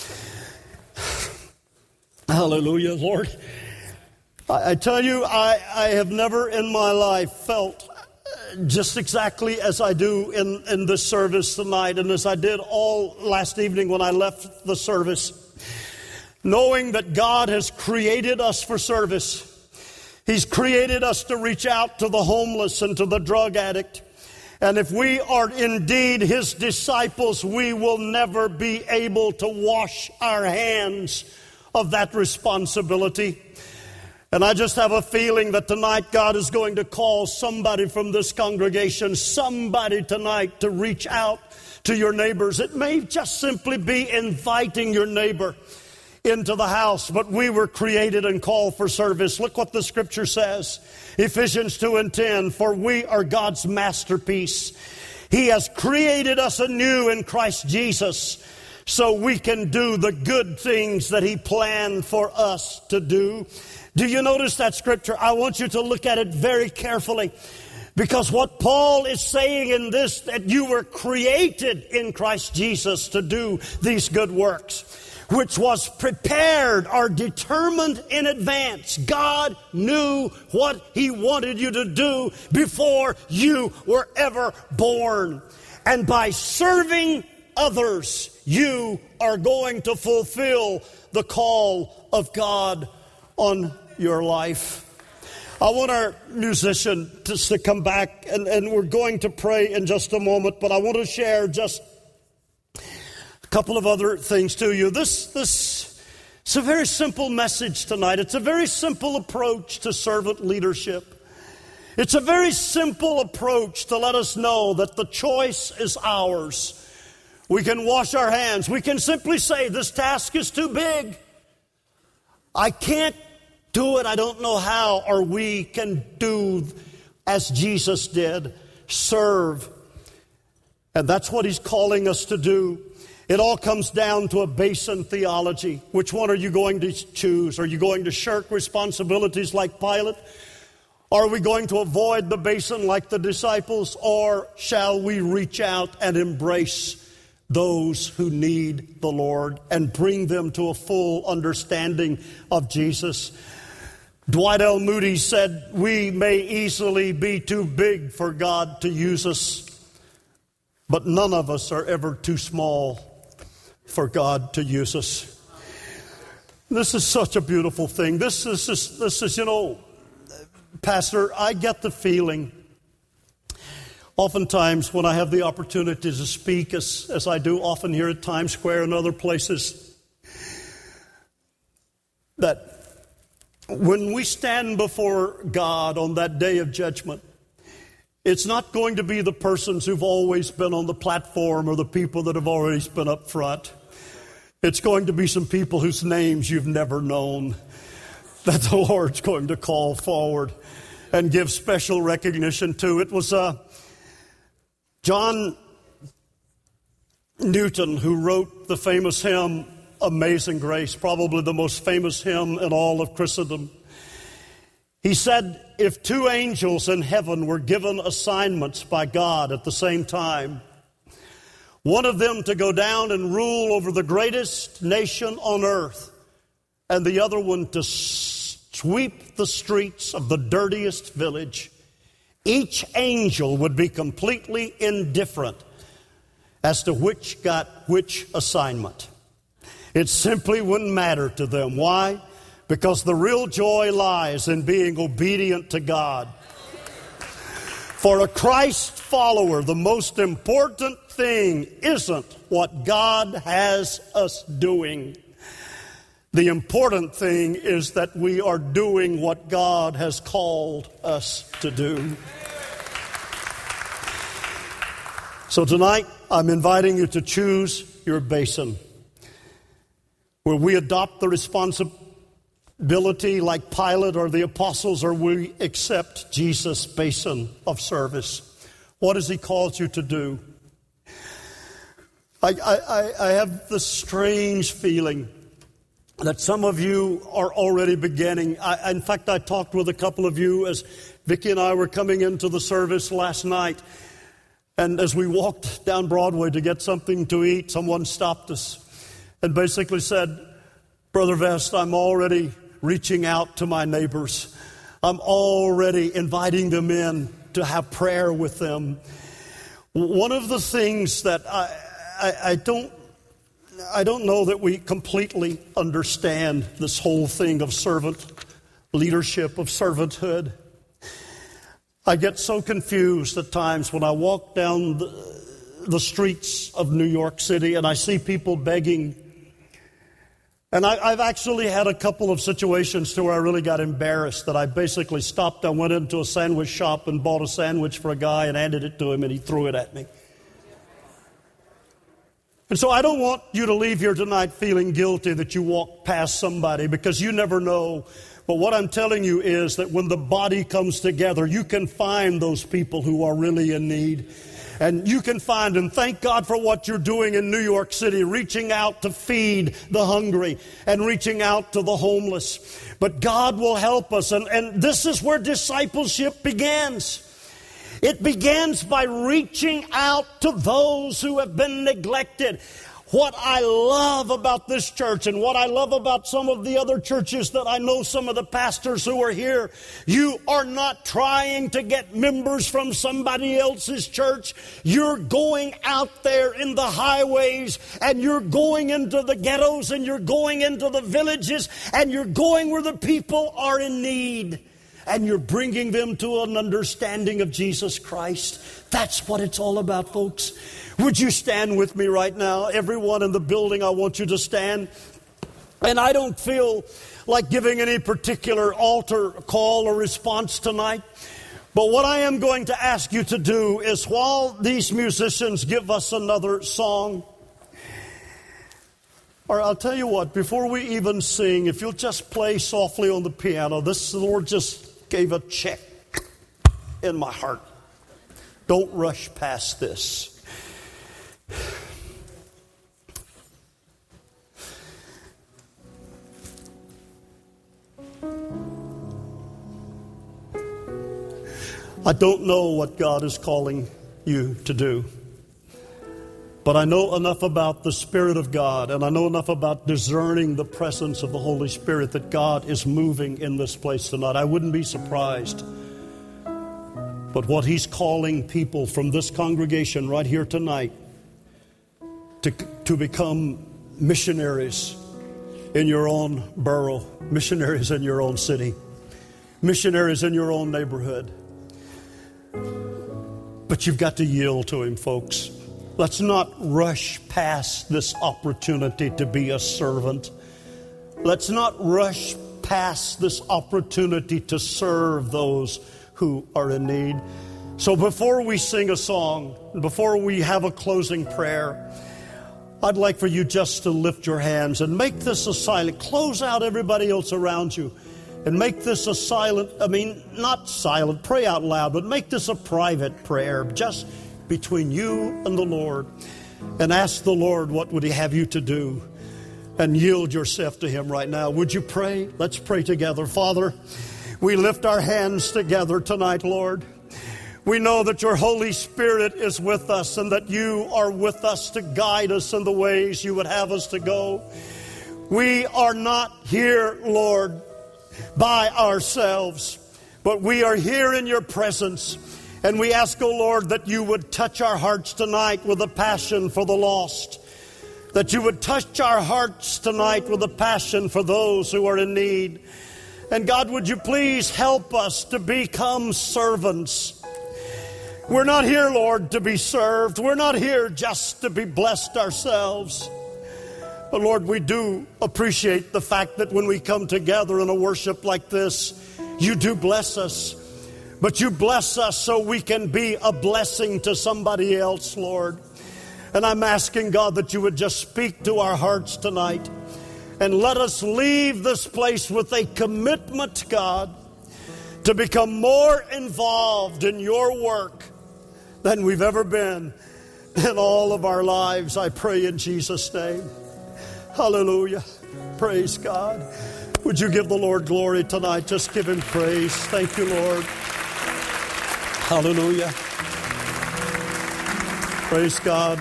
Hallelujah, Lord. I, I tell you, I, I have never in my life felt just exactly as I do in, in this service tonight, and as I did all last evening when I left the service, knowing that God has created us for service. He's created us to reach out to the homeless and to the drug addict. And if we are indeed His disciples, we will never be able to wash our hands of that responsibility. And I just have a feeling that tonight God is going to call somebody from this congregation, somebody tonight, to reach out to your neighbors. It may just simply be inviting your neighbor into the house, but we were created and called for service. Look what the scripture says. Ephesians two and ten, for we are God's masterpiece. He has created us anew in Christ Jesus so we can do the good things that He planned for us to do. Do you notice that scripture? I want you to look at it very carefully, because what Paul is saying in this, that you were created in Christ Jesus to do these good works, which was prepared or determined in advance. God knew what He wanted you to do before you were ever born. And by serving others, you are going to fulfill the call of God on your life. I want our musician just to come back, and, and we're going to pray in just a moment, but I want to share just a couple of other things to you. This, this, it's a very simple message tonight. It's a very simple approach to servant leadership. It's a very simple approach to let us know that the choice is ours. We can wash our hands. We can simply say, this task is too big. I can't do it. I don't know how. Or we can do as Jesus did, serve. And that's what He's calling us to do. It all comes down to a basin theology. Which one are you going to choose? Are you going to shirk responsibilities like Pilate? Are we going to avoid the basin like the disciples? Or shall we reach out and embrace those who need the Lord and bring them to a full understanding of Jesus? Dwight L. Moody said, we may easily be too big for God to use us, but none of us are ever too small for God to use us. This is such a beautiful thing. This is, this, this is, you know, Pastor, I get the feeling oftentimes when I have the opportunity to speak, as, as I do often here at Times Square and other places, that when we stand before God on that day of judgment, it's not going to be the persons who've always been on the platform or the people that have always been up front. It's going to be some people whose names you've never known that the Lord's going to call forward and give special recognition to. It was uh, John Newton who wrote the famous hymn, Amazing Grace, probably the most famous hymn in all of Christendom. He said, if two angels in heaven were given assignments by God at the same time, one of them to go down and rule over the greatest nation on earth, and the other one to sweep the streets of the dirtiest village, each angel would be completely indifferent as to which got which assignment. It simply wouldn't matter to them. Why? Because the real joy lies in being obedient to God. For a Christ follower, the most important thing isn't what God has us doing. The important thing is that we are doing what God has called us to do. So tonight, I'm inviting you to choose your basin. Will we adopt the responsibility like Pilate or the apostles, or will we accept Jesus' basin of service? What has He called you to do? I, I, I have this strange feeling that some of you are already beginning. I, in fact, I talked with a couple of you as Vicki and I were coming into the service last night. And as we walked down Broadway to get something to eat, someone stopped us and basically said, Brother Vest, I'm already reaching out to my neighbors. I'm already inviting them in to have prayer with them. One of the things that I, I, I don't I don't know that we completely understand this whole thing of servant leadership, of servanthood. I get so confused at times when I walk down the, the streets of New York City and I see people begging. And I, I've actually had a couple of situations to where I really got embarrassed, that I basically stopped. I went into a sandwich shop and bought a sandwich for a guy and handed it to him, and he threw it at me. And so I don't want you to leave here tonight feeling guilty that you walked past somebody, because you never know. But what I'm telling you is that when the body comes together, you can find those people who are really in need. And you can find them. Thank God for what you're doing in New York City, reaching out to feed the hungry and reaching out to the homeless. But God will help us. And, and this is where discipleship begins. It begins by reaching out to those who have been neglected. What I love about this church and what I love about some of the other churches that I know, some of the pastors who are here, you are not trying to get members from somebody else's church. You're going out there in the highways, and you're going into the ghettos, and you're going into the villages, and you're going where the people are in need. And you're bringing them to an understanding of Jesus Christ. That's what it's all about, folks. Would you stand with me right now? Everyone in the building, I want you to stand. And I don't feel like giving any particular altar call or response tonight. But what I am going to ask you to do is, while these musicians give us another song, or I'll tell you what, before we even sing, if you'll just play softly on the piano. This, the Lord just gave a check in my heart. Don't rush past this. I don't know what God is calling you to do, but I know enough about the Spirit of God, and I know enough about discerning the presence of the Holy Spirit that God is moving in this place tonight. I wouldn't be surprised. But what He's calling people from this congregation right here tonight to, to become missionaries in your own borough, missionaries in your own city, missionaries in your own neighborhood. But you've got to yield to Him, folks. Let's not rush past this opportunity to be a servant. Let's not rush past this opportunity to serve those who are in need. So before we sing a song, before we have a closing prayer, I'd like for you just to lift your hands and make this a silent, close out everybody else around you, and make this a silent, I mean, not silent, pray out loud, but make this a private prayer just between you and the Lord. And ask the Lord, what would He have you to do? And yield yourself to Him right now. Would you pray? Let's pray together. Father, we lift our hands together tonight, Lord. We know that your Holy Spirit is with us, and that you are with us to guide us in the ways you would have us to go. We are not here, Lord, by ourselves, but we are here in your presence. And we ask, O Lord, that you would touch our hearts tonight with a passion for the lost. That you would touch our hearts tonight with a passion for those who are in need. And God, would you please help us to become servants? We're not here, Lord, to be served. We're not here just to be blessed ourselves. But Lord, we do appreciate the fact that when we come together in a worship like this, you do bless us. But you bless us so we can be a blessing to somebody else, Lord. And I'm asking, God, that you would just speak to our hearts tonight. And let us leave this place with a commitment, God, to become more involved in your work than we've ever been in all of our lives. I pray in Jesus' name. Hallelujah. Praise God. Would you give the Lord glory tonight? Just give Him praise. Thank you, Lord. Hallelujah. Praise God.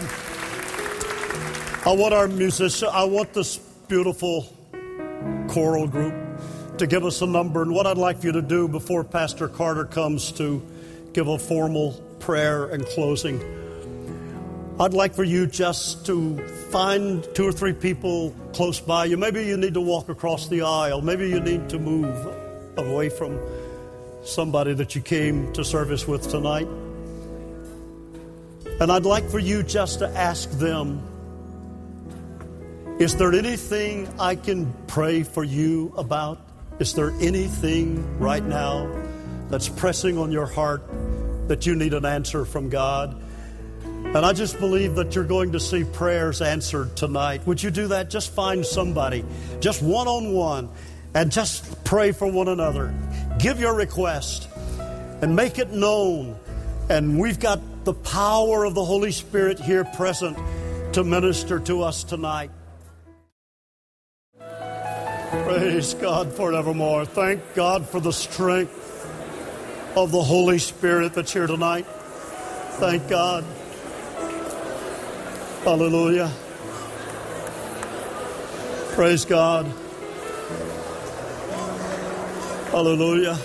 I want our musician, I want this beautiful choral group to give us a number. And what I'd like you to do before Pastor Carter comes to give a formal prayer and closing, I'd like for you just to find two or three people close by you. Maybe you need to walk across the aisle. Maybe you need to move away from somebody that you came to service with tonight. And I'd like for you just to ask them, is there anything I can pray for you about? Is there anything right now that's pressing on your heart that you need an answer from God? And I just believe that you're going to see prayers answered tonight. Would you do that? Just find somebody, just one-on-one, and just pray for one another. Give your request and make it known. And we've got the power of the Holy Spirit here present to minister to us tonight. Praise God forevermore. Thank God for the strength of the Holy Spirit that's here tonight. Thank God. Hallelujah. Praise God. Hallelujah.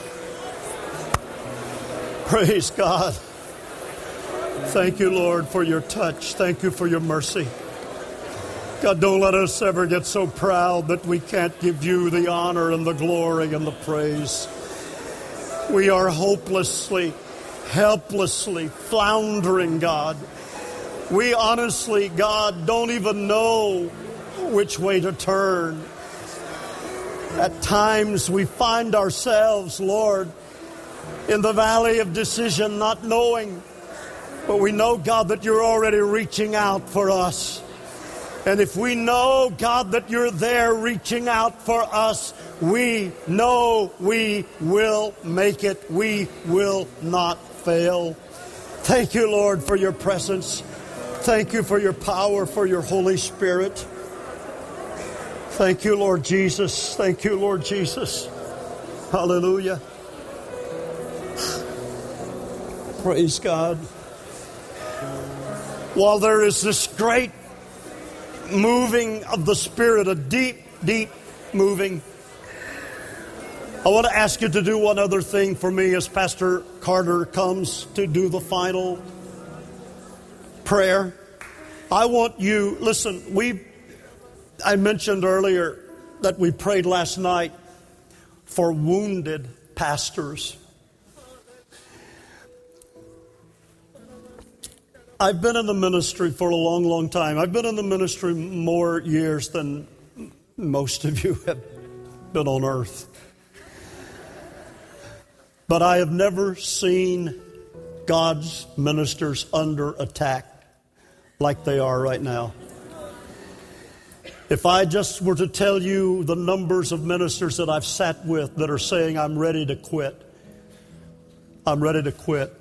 Praise God. Thank you, Lord, for your touch. Thank you for your mercy. God, don't let us ever get so proud that we can't give you the honor and the glory and the praise. We are hopelessly, helplessly floundering, God. We honestly, God, don't even know which way to turn. At times we find ourselves, Lord, in the valley of decision, not knowing. But we know, God, that you're already reaching out for us. And if we know, God, that you're there reaching out for us, we know we will make it. We will not fail. Thank you, Lord, for your presence. Thank you for your power, for your Holy Spirit. Thank you, Lord Jesus. Thank you, Lord Jesus. Hallelujah. Praise God. While there is this great moving of the Spirit, a deep, deep moving, I want to ask you to do one other thing for me as Pastor Carter comes to do the final prayer. I want you, listen, we, I mentioned earlier that we prayed last night for wounded pastors. I've been in the ministry for a long, long time. I've been in the ministry more years than most of you have been on earth. But I have never seen God's ministers under attack like they are right now. If I just were to tell you the numbers of ministers that I've sat with that are saying, I'm ready to quit. I'm ready to quit.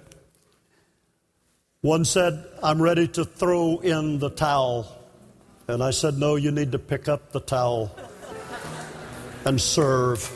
One said, I'm ready to throw in the towel. And I said, no, you need to pick up the towel and serve.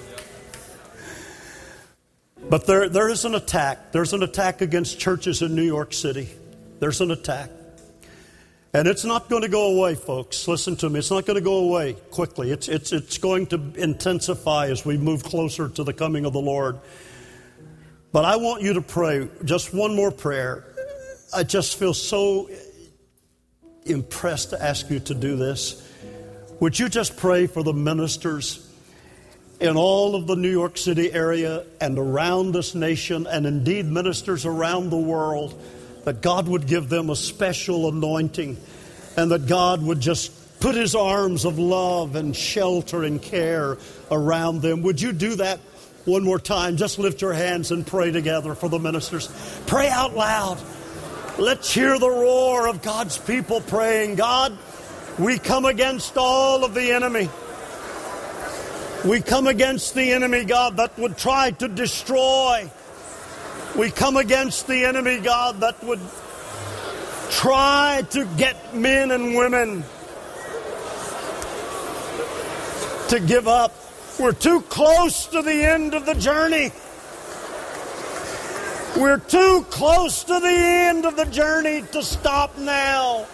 But there, there is an attack. There's an attack against churches in New York City. There's an attack. And it's not going to go away, folks. Listen to me. It's not going to go away quickly. It's, it's, it's going to intensify as we move closer to the coming of the Lord. But I want you to pray just one more prayer. I just feel so impressed to ask you to do this. Would you just pray for the ministers in all of the New York City area and around this nation, and indeed ministers around the world, that God would give them a special anointing and that God would just put his arms of love and shelter and care around them? Would you do that one more time? Just lift your hands and pray together for the ministers. Pray out loud. Let's hear the roar of God's people praying. God, we come against all of the enemy. We come against the enemy, God, that would try to destroy. We come against the enemy, God, that would try to get men and women to give up. We're too close to the end of the journey. We're too close to the end of the journey to stop now.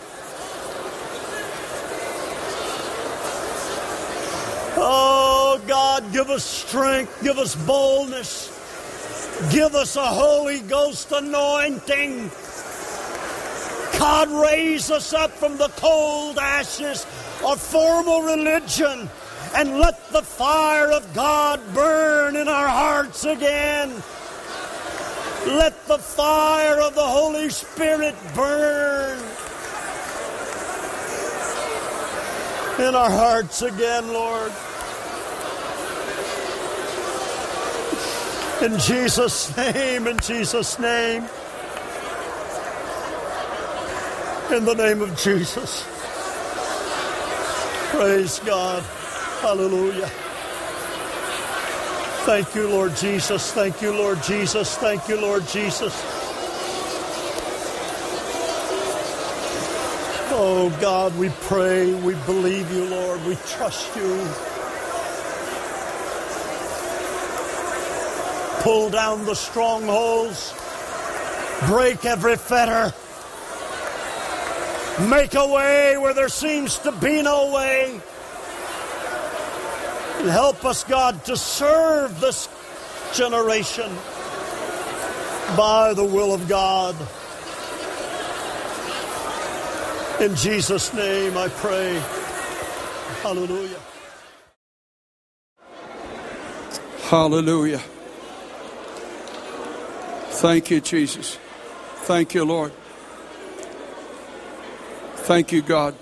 Oh, God, give us strength, give us boldness, give us a Holy Ghost anointing. God, raise us up from the cold ashes of formal religion and let the fire of God burn in our hearts again. Let the fire of the Holy Spirit burn in our hearts again, Lord. In Jesus' name, in Jesus' name. In the name of Jesus. Praise God. Hallelujah. Thank you, Lord Jesus. Thank you, Lord Jesus. Thank you, Lord Jesus. Oh, God, we pray. We believe you, Lord. We trust you. Pull down the strongholds. Break every fetter. Make a way where there seems to be no way. And help us, God, to serve this generation by the will of God. In Jesus' name I pray. Hallelujah. Hallelujah. Thank you, Jesus. Thank you, Lord. Thank you, God.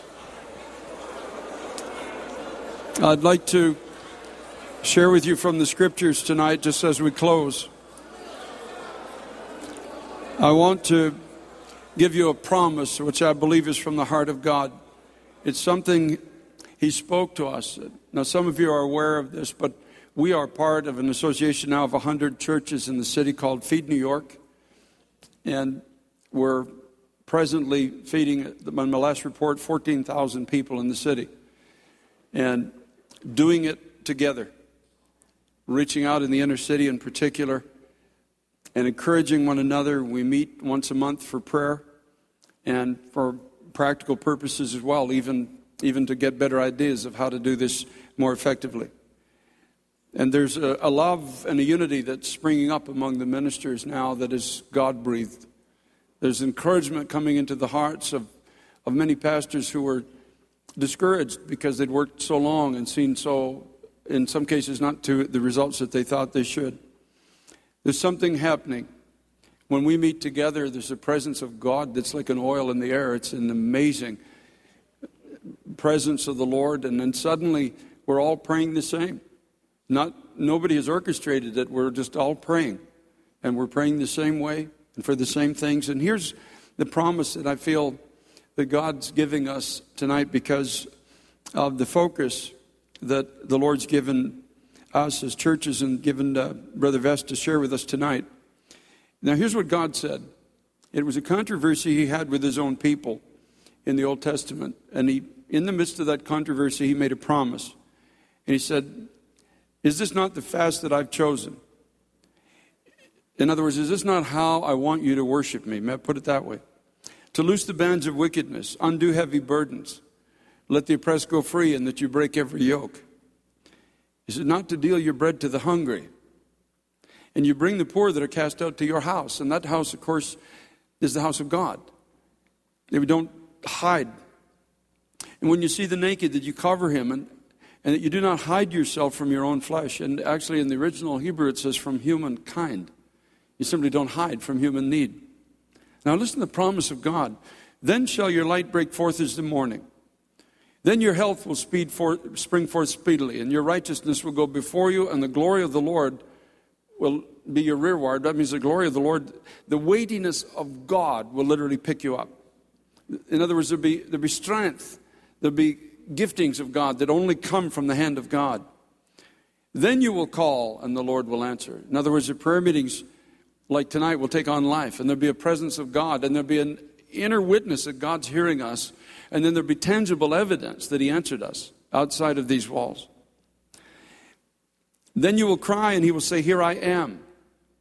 I'd like to share with you from the scriptures tonight, just as we close. I want to give you a promise, which I believe is from the heart of God. It's something He spoke to us. Now, some of you are aware of this, but we are part of an association now of one hundred churches in the city called Feed New York. And we're presently feeding, on my last report, fourteen thousand people in the city. And doing it together. Reaching out in the inner city in particular. And encouraging one another. We meet once a month for prayer. And for practical purposes as well. Even, even to get better ideas of how to do this more effectively. And there's a, a love and a unity that's springing up among the ministers now that is God-breathed. There's encouragement coming into the hearts of, of many pastors who were discouraged because they'd worked so long and seen so, in some cases, not to the results that they thought they should. There's something happening. When we meet together, there's a presence of God that's like an oil in the air. It's an amazing presence of the Lord. And then suddenly, we're all praying the same. Not nobody has orchestrated it. We're just all praying. And we're praying the same way and for the same things. And here's the promise that I feel that God's giving us tonight because of the focus that the Lord's given us as churches and given uh, Brother Vest to share with us tonight. Now here's what God said. It was a controversy He had with His own people in the Old Testament. And he, in the midst of that controversy, He made a promise. And He said, is this not the fast that I've chosen? In other words, is this not how I want you to worship me? May I put it that way? To loose the bands of wickedness, undo heavy burdens, let the oppressed go free, and that you break every yoke. Is it not to deal your bread to the hungry? And you bring the poor that are cast out to your house. And that house, of course, is the house of God. That we don't hide. And when you see the naked, that you cover him, and And that you do not hide yourself from your own flesh. And actually in the original Hebrew it says from humankind. You simply don't hide from human need. Now listen to the promise of God. Then shall your light break forth as the morning. Then your health will speed forth, spring forth speedily. And your righteousness will go before you. And the glory of the Lord will be your rearward. That means the glory of the Lord, the weightiness of God will literally pick you up. In other words, there'll be, there'll be strength. There'll be giftings of God that only come from the hand of God. Then you will call and the Lord will answer. In other words, the prayer meetings like tonight will take on life, and there'll be a presence of God, and there'll be an inner witness that God's hearing us, and then there'll be tangible evidence that He answered us outside of these walls. Then you will cry and He will say, here I am.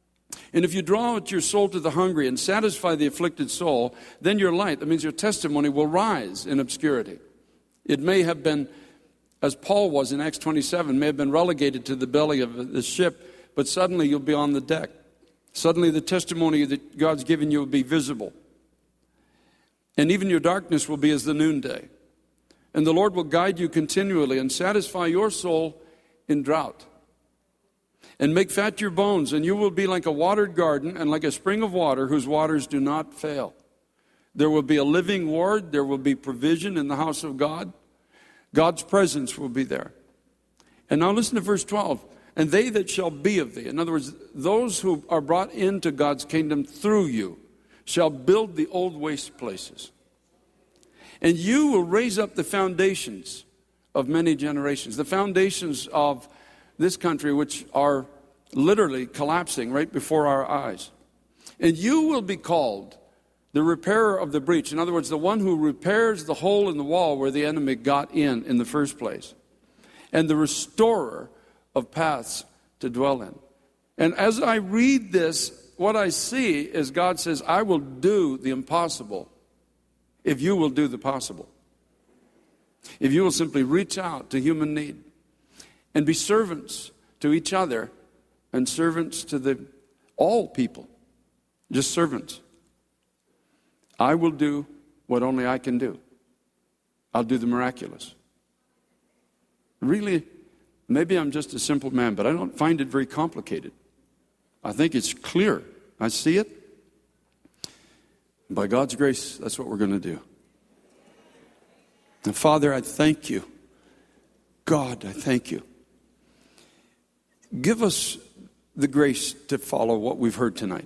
And if you draw out your soul to the hungry and satisfy the afflicted soul, then your light, that means your testimony, will rise in obscurity. It may have been, as Paul was in Acts twenty-seven, may have been relegated to the belly of the ship, but suddenly you'll be on the deck. Suddenly the testimony that God's given you will be visible. And even your darkness will be as the noonday. And the Lord will guide you continually and satisfy your soul in drought. And make fat your bones, and you will be like a watered garden and like a spring of water whose waters do not fail. There will be a living word. There will be provision in the house of God. God's presence will be there. And now listen to verse twelve. And they that shall be of thee, in other words, those who are brought into God's kingdom through you, shall build the old waste places. And you will raise up the foundations of many generations, the foundations of this country, which are literally collapsing right before our eyes. And you will be called the repairer of the breach. In other words, the one who repairs the hole in the wall where the enemy got in in the first place. And the restorer of paths to dwell in. And as I read this, what I see is God says, I will do the impossible if you will do the possible. If you will simply reach out to human need. And be servants to each other and servants to the all people. Just servants. I will do what only I can do. I'll do the miraculous. Really, maybe I'm just a simple man, but I don't find it very complicated. I think it's clear. I see it. By God's grace, that's what we're going to do. And Father, I thank you. God, I thank you. Give us the grace to follow what we've heard tonight.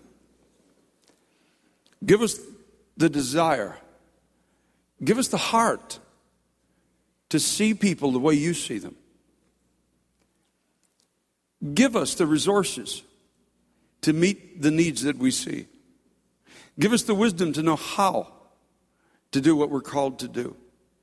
Give us the desire. Give us the heart to see people the way you see them. Give us the resources to meet the needs that we see. Give us the wisdom to know how to do what we're called to do.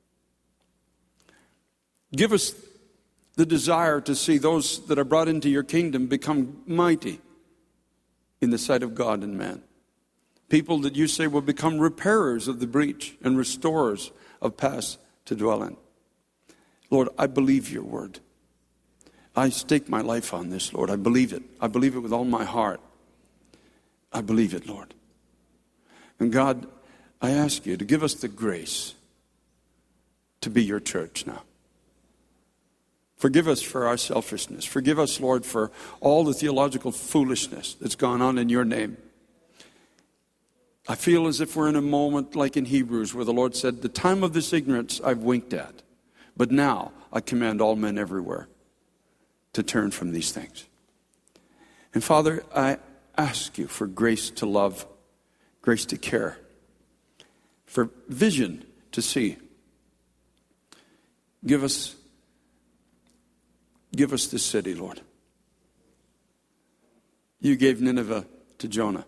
Give us the desire to see those that are brought into your kingdom become mighty in the sight of God and man. People that you say will become repairers of the breach and restorers of paths to dwell in. Lord, I believe your word. I stake my life on this, Lord. I believe it. I believe it with all my heart. I believe it, Lord. And God, I ask you to give us the grace to be your church now. Forgive us for our selfishness. Forgive us, Lord, for all the theological foolishness that's gone on in your name. I feel as if we're in a moment like in Hebrews where the Lord said, the time of this ignorance I've winked at, but now I command all men everywhere to turn from these things. And Father, I ask you for grace to love, grace to care, for vision to see. Give us Give us this city, Lord. You gave Nineveh to Jonah.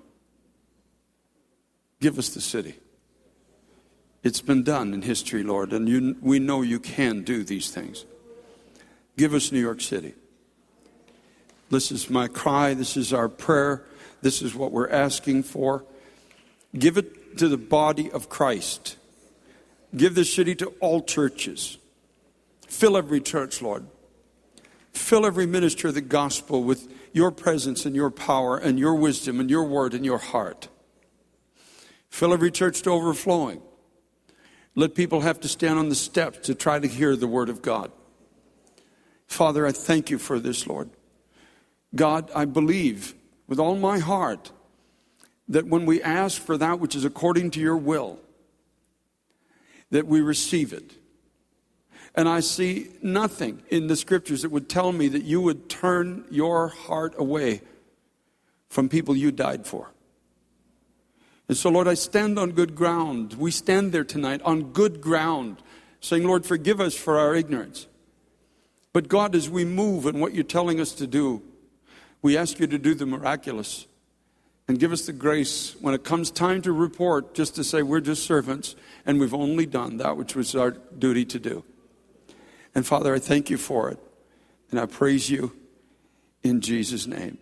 Give us the city. It's been done in history, Lord, and you, we know you can do these things. Give us New York City. This is my cry. This is our prayer. This is what we're asking for. Give it to the body of Christ. Give this city to all churches. Fill every church, Lord. Fill every minister of the gospel with your presence and your power and your wisdom and your word and your heart. Fill every church to overflowing. Let people have to stand on the steps to try to hear the word of God. Father, I thank you for this, Lord. God, I believe with all my heart that when we ask for that which is according to your will, that we receive it. And I see nothing in the scriptures that would tell me that you would turn your heart away from people you died for. And so, Lord, I stand on good ground. We stand there tonight on good ground, saying, Lord, forgive us for our ignorance. But God, as we move in what you're telling us to do, we ask you to do the miraculous. And give us the grace when it comes time to report, just to say we're just servants and we've only done that which was our duty to do. And Father, I thank you for it. And I praise you in Jesus' name.